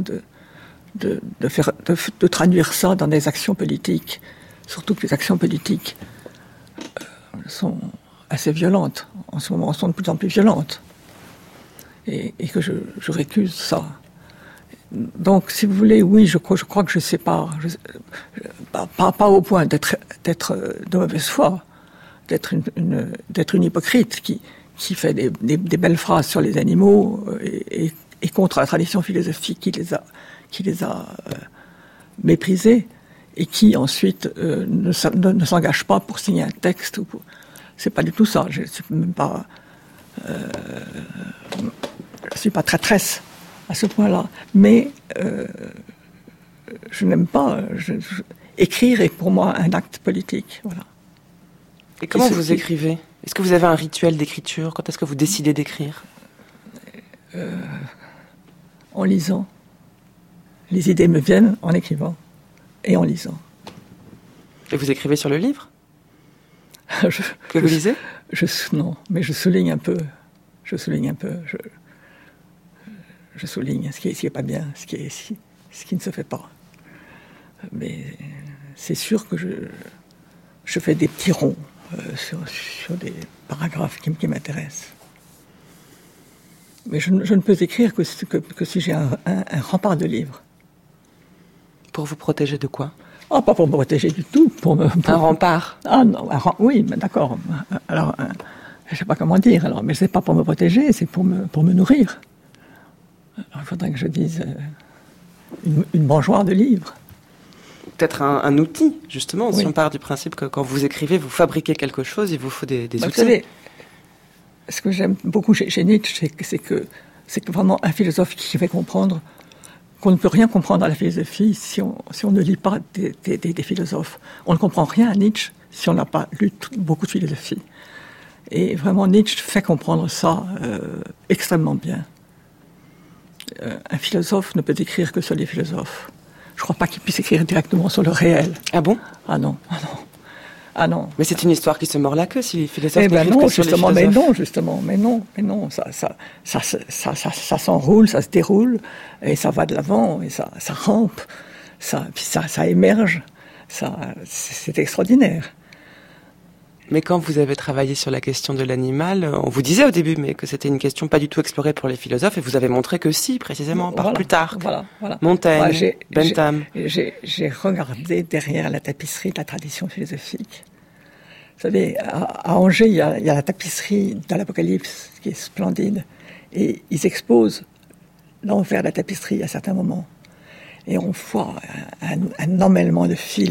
de traduire ça dans des actions politiques. Surtout que les actions politiques sont assez violentes. En ce moment, elles sont de plus en plus violentes. Et que je récuse ça. Donc, si vous voulez, oui, je crois que je sépare. Pas au point d'être de mauvaise foi, d'être une hypocrite qui fait des belles phrases sur les animaux et contre la tradition philosophique qui les a méprisés, et qui ensuite ne s'engage pas pour signer un texte. C'est pas du tout ça. Je suis pas traîtresse à ce point-là. Mais je n'aime pas. Écrire est pour moi un acte politique. Voilà. Et comment vous écrivez? Est-ce que vous avez un rituel d'écriture? Quand est-ce que vous décidez d'écrire? En lisant. Les idées me viennent en écrivant et en lisant. Et vous écrivez sur le livre que vous lisez? Non, mais je souligne un peu. Je souligne ce qui est pas bien, ce qui ne se fait pas. Mais c'est sûr que je fais des petits ronds sur des paragraphes qui m'intéressent. Mais je ne peux écrire que si j'ai un rempart de livres. Pour vous protéger de quoi? Ah, pas pour me protéger du tout. Un rempart? Ah non, oui, mais d'accord. Alors, je ne sais pas comment dire. Alors, mais c'est pas pour me protéger, c'est pour me nourrir. Alors, il faudrait que je dise une mangeoire de livres. Peut-être un outil, justement, oui. Si on part du principe que quand vous écrivez, vous fabriquez quelque chose, il vous faut des outils. Vous savez, ce que j'aime beaucoup chez Nietzsche, c'est que vraiment un philosophe qui fait comprendre qu'on ne peut rien comprendre à la philosophie si on ne lit pas des philosophes. On ne comprend rien à Nietzsche si on n'a pas lu beaucoup de philosophie. Et vraiment, Nietzsche fait comprendre ça extrêmement bien. Un philosophe ne peut écrire que sur les philosophes. Je ne crois pas qu'il puisse écrire directement sur le réel. Ah bon? Ah non. Mais c'est une histoire qui se mord la queue si les philosophes n'écrivent que non, sur les philosophes. Mais non, ça s'enroule, ça se déroule, et ça va de l'avant, et ça rampe, ça émerge, c'est extraordinaire. Mais quand vous avez travaillé sur la question de l'animal, on vous disait au début mais que c'était une question pas du tout explorée pour les philosophes, et vous avez montré que si, précisément, par Plutarque, Montaigne, Bentham. J'ai regardé derrière la tapisserie de la tradition philosophique. Vous savez, à Angers, il y a la tapisserie de l'Apocalypse, qui est splendide, et ils exposent l'envers de la tapisserie à certains moments. Et on voit un emmêlement de fils.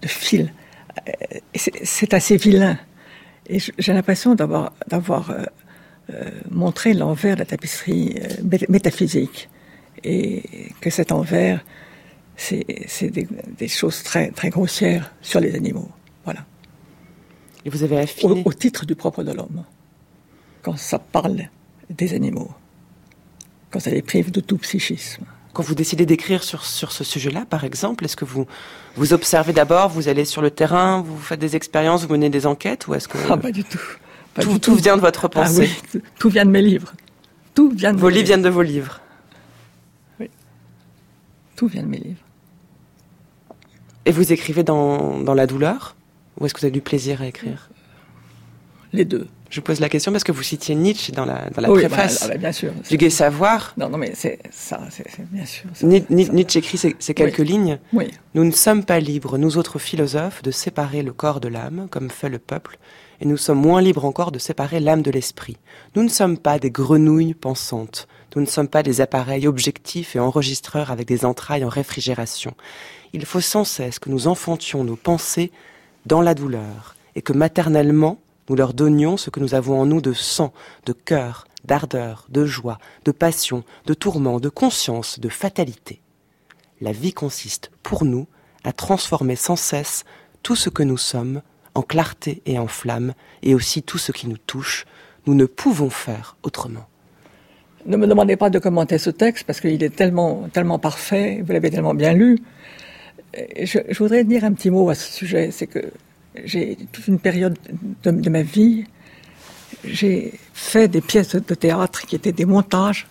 C'est assez vilain. Et j'ai l'impression d'avoir montré l'envers de la tapisserie métaphysique. Et que cet envers, c'est des choses très, très grossières sur les animaux. Voilà. Et vous avez affiné... Au titre du propre de l'homme. Quand ça parle des animaux. Quand ça les prive de tout psychisme. Quand vous décidez d'écrire sur ce sujet-là, par exemple, est-ce que vous observez d'abord, vous allez sur le terrain, vous faites des expériences, vous menez des enquêtes, ou est-ce que... Ah, pas du tout. Tout vient de votre pensée? Ah oui, tout vient de mes livres. Vos livres viennent de vos livres? Oui. Tout vient de mes livres. Et vous écrivez dans la douleur? Ou est-ce que vous avez du plaisir à écrire? Les deux. Je vous pose la question parce que vous citiez Nietzsche dans la oui, préface bien sûr, du Gai Savoir. Non, mais c'est bien sûr. Nietzsche écrit ces quelques lignes. Oui. Nous ne sommes pas libres, nous autres philosophes, de séparer le corps de l'âme, comme fait le peuple, et nous sommes moins libres encore de séparer l'âme de l'esprit. Nous ne sommes pas des grenouilles pensantes. Nous ne sommes pas des appareils objectifs et enregistreurs avec des entrailles en réfrigération. Il faut sans cesse que nous enfantions nos pensées dans la douleur, et que maternellement, nous leur donnions ce que nous avons en nous de sang, de cœur, d'ardeur, de joie, de passion, de tourment, de conscience, de fatalité. La vie consiste, pour nous, à transformer sans cesse tout ce que nous sommes en clarté et en flamme, et aussi tout ce qui nous touche. Nous ne pouvons faire autrement. Ne me demandez pas de commenter ce texte, parce qu'il est tellement parfait, vous l'avez tellement bien lu. Je voudrais dire un petit mot à ce sujet, c'est que j'ai toute une période de ma vie, j'ai fait des pièces de théâtre qui étaient des montages,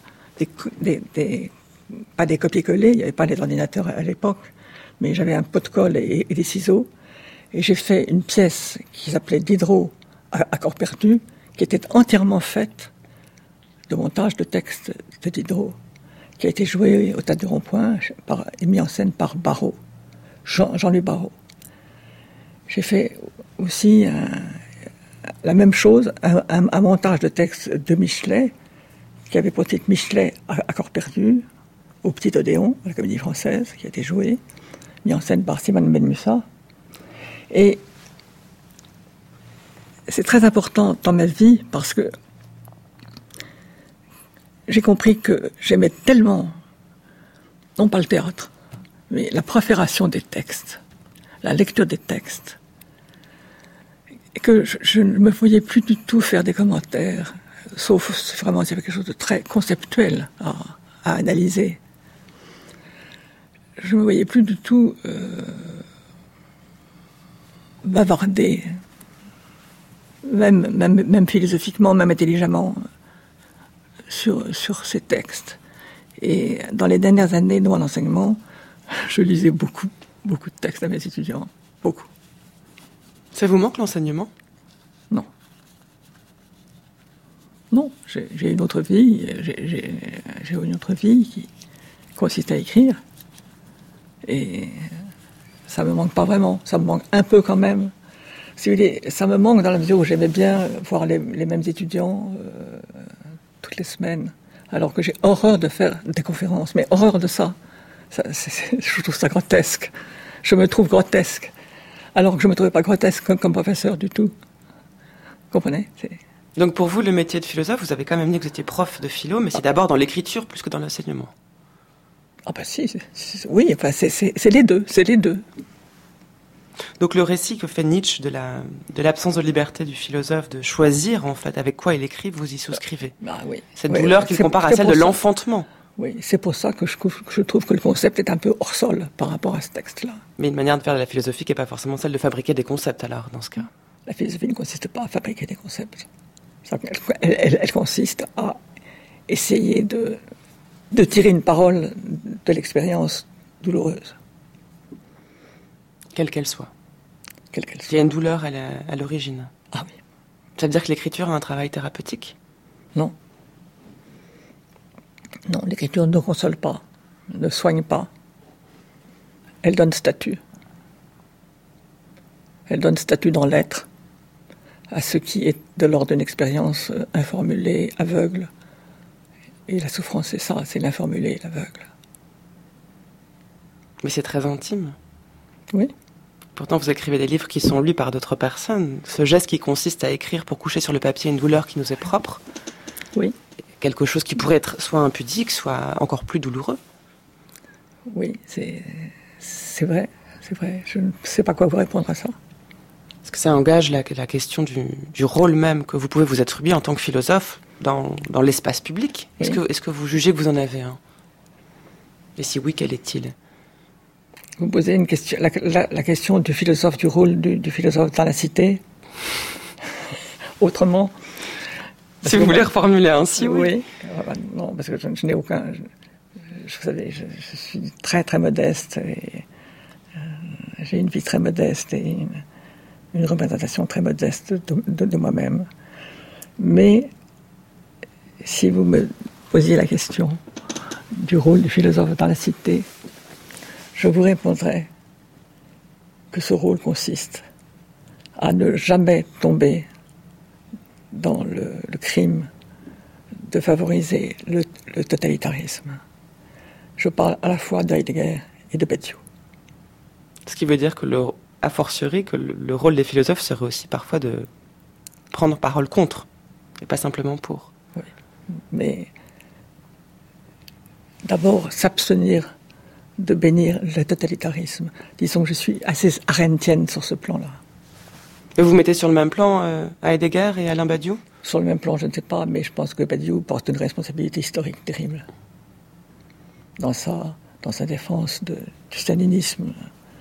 pas des copier-coller, il n'y avait pas les ordinateurs à l'époque, mais j'avais un pot de colle et des ciseaux, et j'ai fait une pièce qui s'appelait Diderot à corps perdu, qui était entièrement faite de montage de textes de Diderot, qui a été joué au Théâtre du Rond-Point et mis en scène par Barrault, Jean-Louis Barrault. J'ai fait aussi la même chose, un montage de textes de Michelet, qui avait pour titre Michelet à corps perdu, au Petit Odéon, à la Comédie Française, qui a été joué, mis en scène par Simone Benmoussa. Et c'est très important dans ma vie parce que j'ai compris que j'aimais tellement, non pas le théâtre, mais la profération des textes, la lecture des textes, et que je ne me voyais plus du tout faire des commentaires, sauf vraiment s'il y avait quelque chose de très conceptuel à analyser. Je ne me voyais plus du tout bavarder, même philosophiquement, même intelligemment, sur ces textes. Et dans les dernières années de mon enseignement, je lisais beaucoup de textes à mes étudiants. Beaucoup. Ça vous manque l'enseignement ? Non. Non, j'ai une autre vie. J'ai une autre vie qui consiste à écrire. Et ça me manque pas vraiment. Ça me manque un peu quand même. Si vous voulez, ça me manque dans la mesure où j'aimais bien voir les mêmes étudiants toutes les semaines, alors que j'ai horreur de faire des conférences, mais horreur de ça. Je trouve ça grotesque. Je me trouve grotesque, alors que je ne me trouvais pas grotesque comme professeur du tout. Vous comprenez ? Donc pour vous, le métier de philosophe, vous avez quand même dit que vous étiez prof de philo, mais c'est d'abord dans l'écriture plus que dans l'enseignement. Ah ben si, oui, enfin c'est les deux. Donc le récit que fait Nietzsche de l'absence de liberté du philosophe, de choisir en fait avec quoi il écrit, vous y souscrivez. Ah oui. Cette douleur qu'il compare à celle de l'enfantement. Oui, c'est pour ça que je trouve que le concept est un peu hors sol par rapport à ce texte-là. Mais une manière de faire de la philosophie qui n'est pas forcément celle de fabriquer des concepts alors, dans ce cas. La philosophie ne consiste pas à fabriquer des concepts. Elle consiste à essayer de tirer une parole de l'expérience douloureuse. Quelle qu'elle soit. Quelle qu'elle soit. Il y a une douleur à l'origine. Ah oui. Ça veut dire que l'écriture a un travail thérapeutique ? Non. Non, l'écriture ne console pas, ne soigne pas. Elle donne statut. Elle donne statut dans l'être à ce qui est de l'ordre d'une expérience informulée, aveugle. Et la souffrance, c'est ça, c'est l'informulé, l'aveugle. Mais c'est très intime. Oui. Pourtant, vous écrivez des livres qui sont lus par d'autres personnes. Ce geste qui consiste à écrire pour coucher sur le papier une douleur qui nous est propre. Oui. Quelque chose qui pourrait être soit impudique, soit encore plus douloureux. Oui, c'est vrai, c'est vrai. Je ne sais pas quoi vous répondre à ça. Est-ce que ça engage la question du rôle même que vous pouvez vous attribuer en tant que philosophe dans l'espace public ? Oui. Est-ce que vous jugez que vous en avez un ? Et si oui, quel est-il ? Vous posez une question, la question du philosophe, du rôle du philosophe dans la cité. Autrement. Si vous voulez reformuler ainsi, oui. Non, parce que je n'ai aucun... Vous savez, je suis très très modeste et j'ai une vie très modeste et une représentation très modeste de moi-même. Mais si vous me posiez la question du rôle du philosophe dans la cité, je vous répondrai que ce rôle consiste à ne jamais tomber dans le crime de favoriser le totalitarisme. Je parle à la fois d'Heidegger et de Badiou. Ce qui veut dire que, a fortiori, que le rôle des philosophes serait aussi parfois de prendre parole contre, et pas simplement pour. Oui, mais d'abord s'abstenir de bénir le totalitarisme. Disons que je suis assez arendtienne sur ce plan-là. Et vous mettez sur le même plan Heidegger et Alain Badiou ? Sur le même plan, je ne sais pas, mais je pense que Badiou porte une responsabilité historique terrible dans sa défense du stalinisme,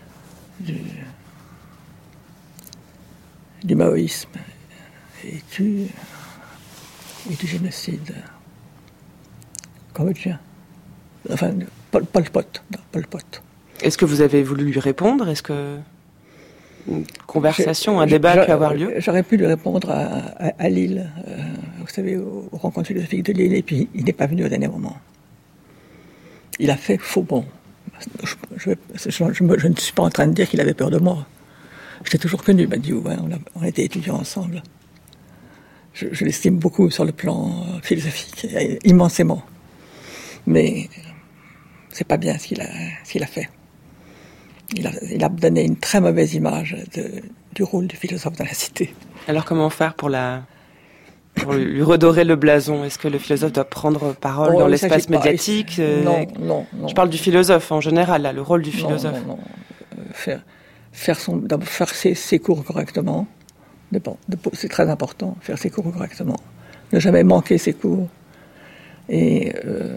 du maoïsme et du génocide cambodgien. Enfin, Pol Pot. Est-ce que vous avez voulu lui répondre ? Est-ce que une conversation, un débat a pu avoir lieu ? J'aurais pu lui répondre à Lille, vous savez, aux rencontres philosophiques de Lille, et puis il n'est pas venu au dernier moment. Il a fait faux bond. Je ne suis pas en train de dire qu'il avait peur de moi. Je l'ai toujours connu, Badiou, hein, on a été étudiants ensemble. Je l'estime beaucoup sur le plan philosophique, immensément. Mais c'est pas bien ce qu'il a fait. Il a donné une très mauvaise image du rôle du philosophe dans la cité. Alors comment faire pour lui redorer le blason ? Est-ce que le philosophe doit prendre parole dans l'espace médiatique ? Non. Je parle du philosophe en général, là, le rôle du philosophe. Non. Faire ses cours correctement. C'est très important, faire ses cours correctement. Ne jamais manquer ses cours. Et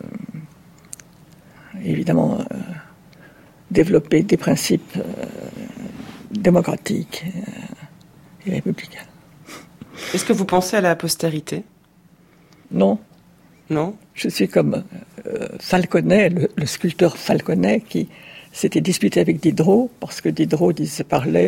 évidemment, développer des principes démocratiques et républicains. Est-ce que vous pensez à la postérité ? Non. Non ? Je suis comme Falconet, le sculpteur Falconet, qui s'était disputé avec Diderot, parce que Diderot disait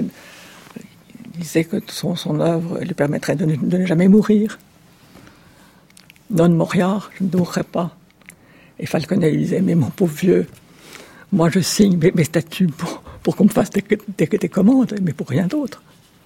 que son œuvre lui permettrait de ne jamais mourir. Non moriar, je ne mourrai pas. Et Falconet lui disait, mais mon pauvre vieux, moi je signe mes statuts pour qu'on me fasse des commandes, mais pour rien d'autre.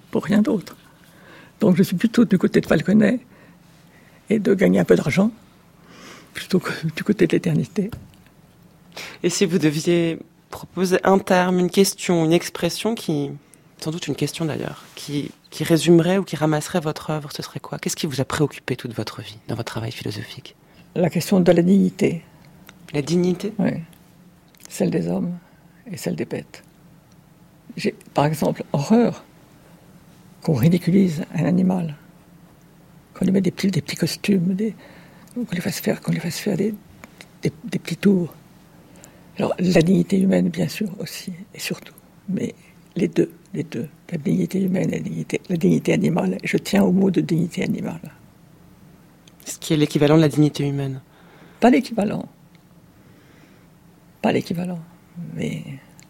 Donc je suis plutôt du côté de Falconet et de gagner un peu d'argent, plutôt que du côté de l'éternité. Et si vous deviez proposer un terme, une question, une expression sans doute une question d'ailleurs, qui résumerait ou qui ramasserait votre œuvre, ce serait quoi ? Qu'est-ce qui vous a préoccupé toute votre vie dans votre travail philosophique ? La question de la dignité. La dignité ? Oui. Celle des hommes et celle des bêtes. J'ai, par exemple, horreur qu'on ridiculise un animal, qu'on lui mette des petits costumes, qu'on lui fasse faire des petits tours. Alors, la dignité humaine, bien sûr, aussi, et surtout, mais les deux, la dignité humaine et la dignité animale. Je tiens au mot de dignité animale. Ce qui est l'équivalent de la dignité humaine. Pas l'équivalent, mais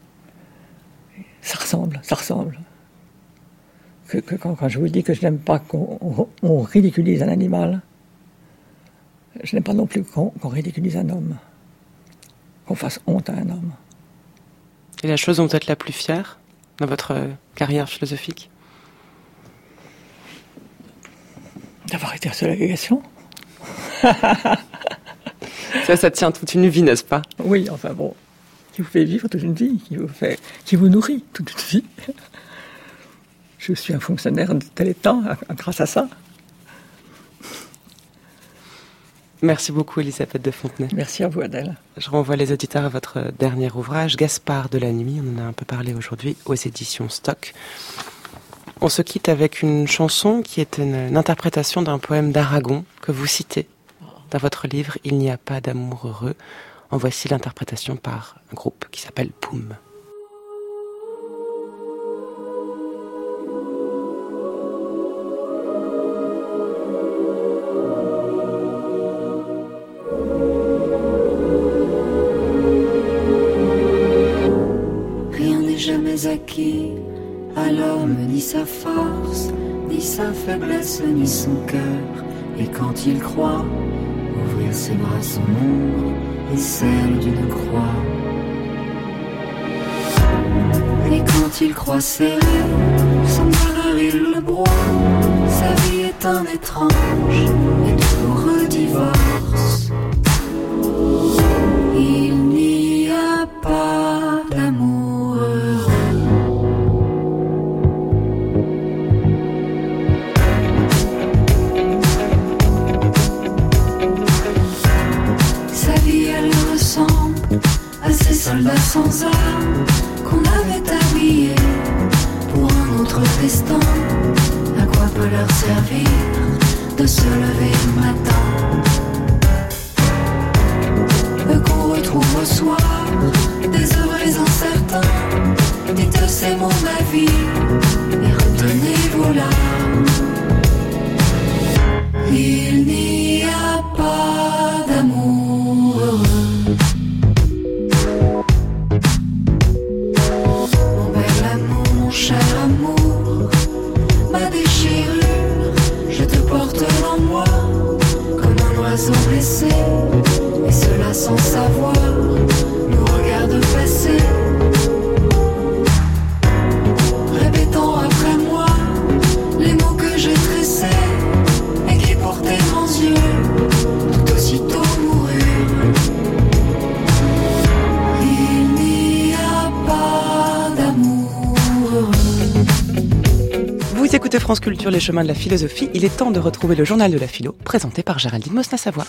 ça ressemble. Quand je vous dis que je n'aime pas qu'on ridiculise un animal, je n'aime pas non plus qu'on ridiculise un homme, qu'on fasse honte à un homme. Et la chose dont vous êtes la plus fière dans votre carrière philosophique ? D'avoir été à seule agrégation. Ça tient toute une vie, n'est-ce pas ? Oui, enfin bon, qui vous fait vivre toute une vie, qui vous nourrit toute une vie. Je suis un fonctionnaire de tel état grâce à ça. Merci beaucoup, Elisabeth de Fontenay. Merci à vous, Adèle. Je renvoie les auditeurs à votre dernier ouvrage, Gaspard de la nuit. On en a un peu parlé aujourd'hui aux éditions Stock. On se quitte avec une chanson qui est une interprétation d'un poème d'Aragon que vous citez dans votre livre « Il n'y a pas d'amour heureux ». En voici l'interprétation par un groupe qui s'appelle Poum. Rien n'est jamais acquis à l'homme, ni sa force, ni sa faiblesse, ni son cœur. Et quand il croit, ouvrir ses bras son ombre et celle d'une croix. Et quand il croit serrer son malheur, il le broie. Sa vie est un étrange et douloureux divorce. Il n'y a pas d'amour heureux. soldats sans armes qu'on avait habillés pour un autre destin. À quoi peut leur servir de se lever le matin? Eux qu'on retrouve au soir, désœuvrés incertains. Dites c'est mon avis et retenez vos larmes. Il n'y a pas d'amour heureux. Mon bel amour, mon cher amour, ma déchirure, je te porte en moi comme un oiseau blessé, et cela sans savoir, nous regarde passer, répétant après moi les mots que j'ai tressés et qui pour tes grands yeux tout aussitôt moururent. Il n'y a pas d'amour heureux. Vous écoutez France Culture, les chemins de la philosophie. Il est temps de retrouver le journal de la philo, présenté par Géraldine Mosna-Savoie.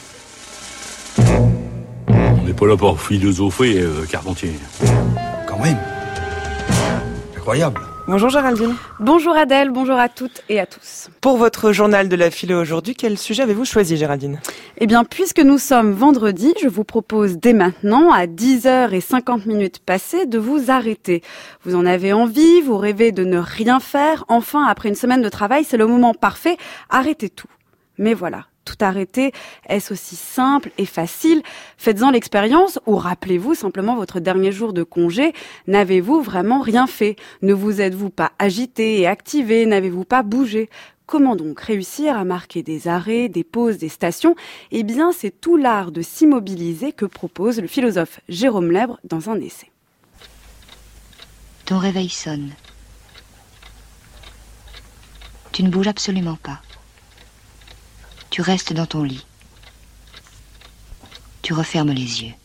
On n'est pas là pour philosopher, Carpentier. Quand même. Incroyable. Bonjour Géraldine. Bonjour Adèle, bonjour à toutes et à tous. Pour votre journal de la philo aujourd'hui, quel sujet avez-vous choisi Géraldine ? Eh bien, puisque nous sommes vendredi, je vous propose dès maintenant, à 10h50 passées, de vous arrêter. Vous en avez envie, vous rêvez de ne rien faire. Enfin, après une semaine de travail, c'est le moment parfait. Arrêtez tout. Mais voilà. Tout arrêter, est-ce aussi simple et facile? Faites-en l'expérience ou rappelez-vous simplement votre dernier jour de congé. N'avez-vous vraiment rien fait? Ne vous êtes-vous pas agité et activé? N'avez-vous pas bougé? Comment donc réussir à marquer des arrêts, des pauses, des stations? Eh bien, c'est tout l'art de s'immobiliser que propose le philosophe Jérôme Lèbre dans un essai. Ton réveil sonne. Tu ne bouges absolument pas. Tu restes dans ton lit. Tu refermes les yeux.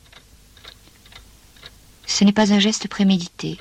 Ce n'est pas un geste prémédité.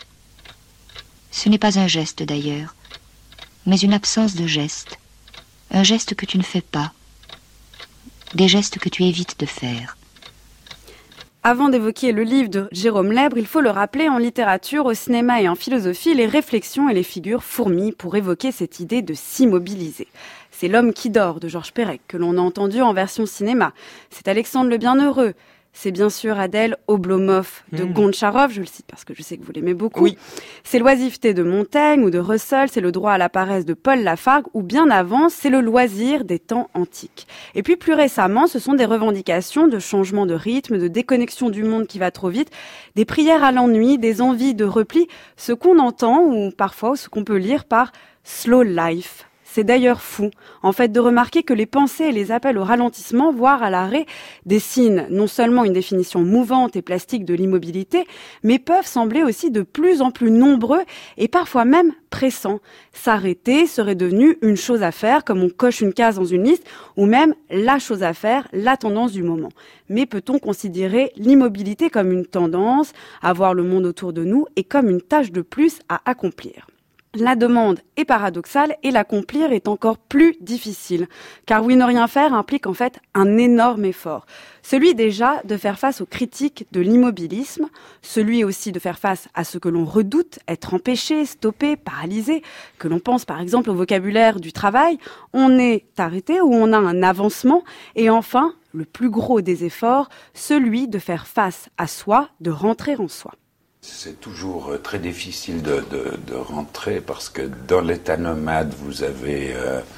Ce n'est pas un geste d'ailleurs, mais une absence de geste. Un geste que tu ne fais pas. Des gestes que tu évites de faire. Avant d'évoquer le livre de Jérôme Lèbre, il faut le rappeler, en littérature, au cinéma et en philosophie, les réflexions et les figures fourmillent pour évoquer cette idée de s'immobiliser. C'est L'homme qui dort de Georges Perec que l'on a entendu en version cinéma. C'est Alexandre le Bienheureux. C'est bien sûr Adèle Oblomov de Gontcharov, je le cite parce que je sais que vous l'aimez beaucoup. Oui. C'est L'oisiveté de Montaigne ou de Russell, c'est Le droit à la paresse de Paul Lafargue, ou bien avant, c'est Le loisir des temps antiques. Et puis plus récemment, ce sont des revendications de changement de rythme, de déconnexion du monde qui va trop vite, des prières à l'ennui, des envies de repli, ce qu'on entend ou parfois ce qu'on peut lire par slow life. C'est d'ailleurs fou, en fait, de remarquer que les pensées et les appels au ralentissement, voire à l'arrêt, dessinent non seulement une définition mouvante et plastique de l'immobilité, mais peuvent sembler aussi de plus en plus nombreux et parfois même pressants. S'arrêter serait devenu une chose à faire, comme on coche une case dans une liste, ou même la chose à faire, la tendance du moment. Mais peut-on considérer l'immobilité comme une tendance à voir le monde autour de nous et comme une tâche de plus à accomplir ? La demande est paradoxale et l'accomplir est encore plus difficile. Car oui, ne rien faire implique en fait un énorme effort. Celui déjà de faire face aux critiques de l'immobilisme, celui aussi de faire face à ce que l'on redoute, être empêché, stoppé, paralysé, que l'on pense par exemple au vocabulaire du travail, on est arrêté ou on a un avancement, et enfin, le plus gros des efforts, celui de faire face à soi, de rentrer en soi. C'est toujours très difficile de rentrer parce que dans l'état nomade, vous avez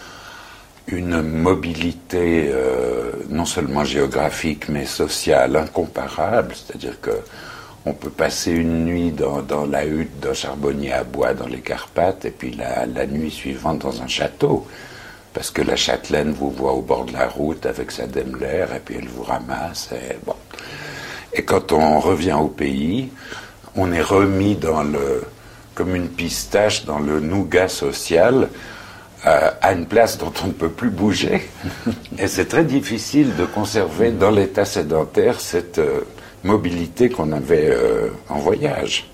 une mobilité non seulement géographique mais sociale incomparable. C'est-à-dire que on peut passer une nuit dans la hutte d'un charbonnier à bois dans les Carpates et puis la nuit suivante dans un château. Parce que la châtelaine vous voit au bord de la route avec sa Daimler et puis elle vous ramasse. Et quand on revient au pays, on est remis comme une pistache dans le nougat social à une place dont on ne peut plus bouger. Et c'est très difficile de conserver dans l'état sédentaire cette mobilité qu'on avait en voyage.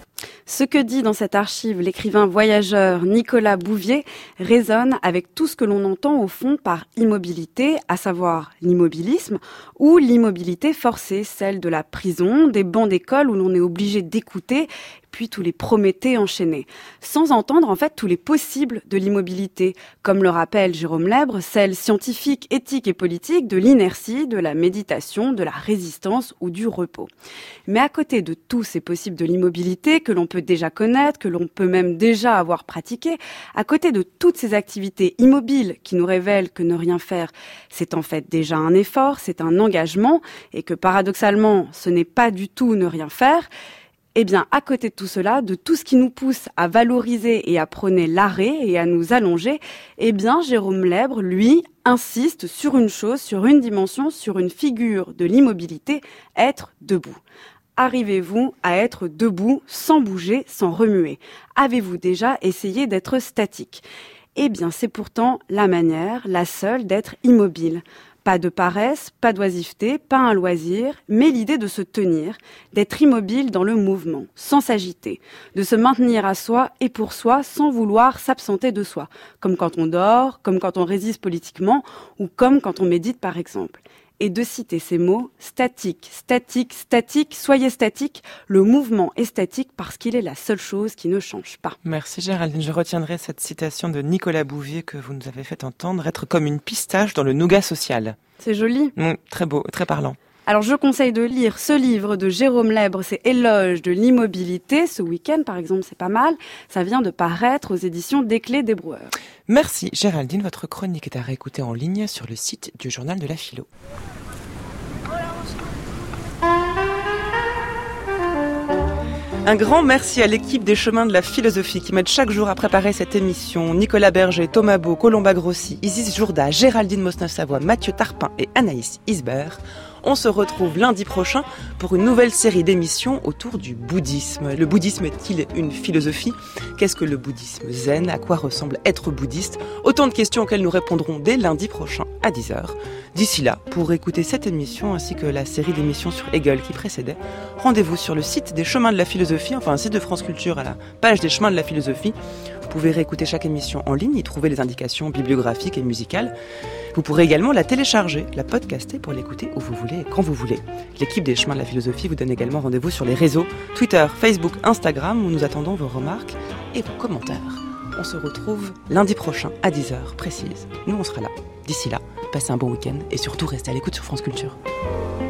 Ce que dit dans cette archive l'écrivain voyageur Nicolas Bouvier résonne avec tout ce que l'on entend au fond par immobilité, à savoir l'immobilisme ou l'immobilité forcée, celle de la prison, des bancs d'école où l'on est obligé d'écouter, puis tous les Prométhées enchaînés, sans entendre en fait tous les possibles de l'immobilité, comme le rappelle Jérôme Lèbre, celle scientifique, éthique et politique de l'inertie, de la méditation, de la résistance ou du repos. Mais à côté de tous ces possibles de l'immobilité que l'on peut déjà connaître, que l'on peut même déjà avoir pratiqué, à côté de toutes ces activités immobiles qui nous révèlent que ne rien faire, c'est en fait déjà un effort, c'est un engagement, et que paradoxalement, ce n'est pas du tout ne rien faire, eh bien, à côté de tout cela, de tout ce qui nous pousse à valoriser et à prôner l'arrêt et à nous allonger, eh bien, Jérôme Lèbre, lui, insiste sur une chose, sur une dimension, sur une figure de l'immobilité, être debout. Arrivez-vous à être debout, sans bouger, sans remuer? Avez-vous déjà essayé d'être statique? Eh bien, c'est pourtant la manière, la seule, d'être immobile. Pas de paresse, pas d'oisiveté, pas un loisir, mais l'idée de se tenir, d'être immobile dans le mouvement, sans s'agiter, de se maintenir à soi et pour soi sans vouloir s'absenter de soi, comme quand on dort, comme quand on résiste politiquement ou comme quand on médite par exemple. Et de citer ces mots, statique, statique, statique, soyez statique, le mouvement est statique parce qu'il est la seule chose qui ne change pas. Merci Géraldine, je retiendrai cette citation de Nicolas Bouvier que vous nous avez fait entendre, être comme une pistache dans le nougat social. C'est joli. Très beau, très parlant. Alors je conseille de lire ce livre de Jérôme Lèbre, c'est Éloge de l'immobilité, ce week-end par exemple, c'est pas mal. Ça vient de paraître aux éditions Desclés d'Ébroueur. Merci Géraldine, votre chronique est à réécouter en ligne sur le site du Journal de la Philo. Un grand merci à l'équipe des Chemins de la Philosophie qui m'aide chaque jour à préparer cette émission. Nicolas Berger, Thomas Beau, Colomba Grossi, Isis Jourda, Géraldine Mosneuf-Savoie, Mathieu Tarpin et Anaïs Isbert. On se retrouve lundi prochain pour une nouvelle série d'émissions autour du bouddhisme. Le bouddhisme est-il une philosophie? Qu'est-ce que le bouddhisme zen? À quoi ressemble être bouddhiste? Autant de questions auxquelles nous répondrons dès lundi prochain à 10h. D'ici là, pour écouter cette émission ainsi que la série d'émissions sur Hegel qui précédait, rendez-vous sur le site des Chemins de la Philosophie, enfin un site de France Culture à la page des Chemins de la Philosophie. Vous pouvez réécouter chaque émission en ligne, y trouver les indications bibliographiques et musicales. Vous pourrez également la télécharger, la podcaster pour l'écouter où vous voulez et quand vous voulez. L'équipe des Chemins de la Philosophie vous donne également rendez-vous sur les réseaux Twitter, Facebook, Instagram où nous attendons vos remarques et vos commentaires. On se retrouve lundi prochain à 10h précise. Nous on sera là. D'ici là, passez un bon week-end et surtout restez à l'écoute sur France Culture.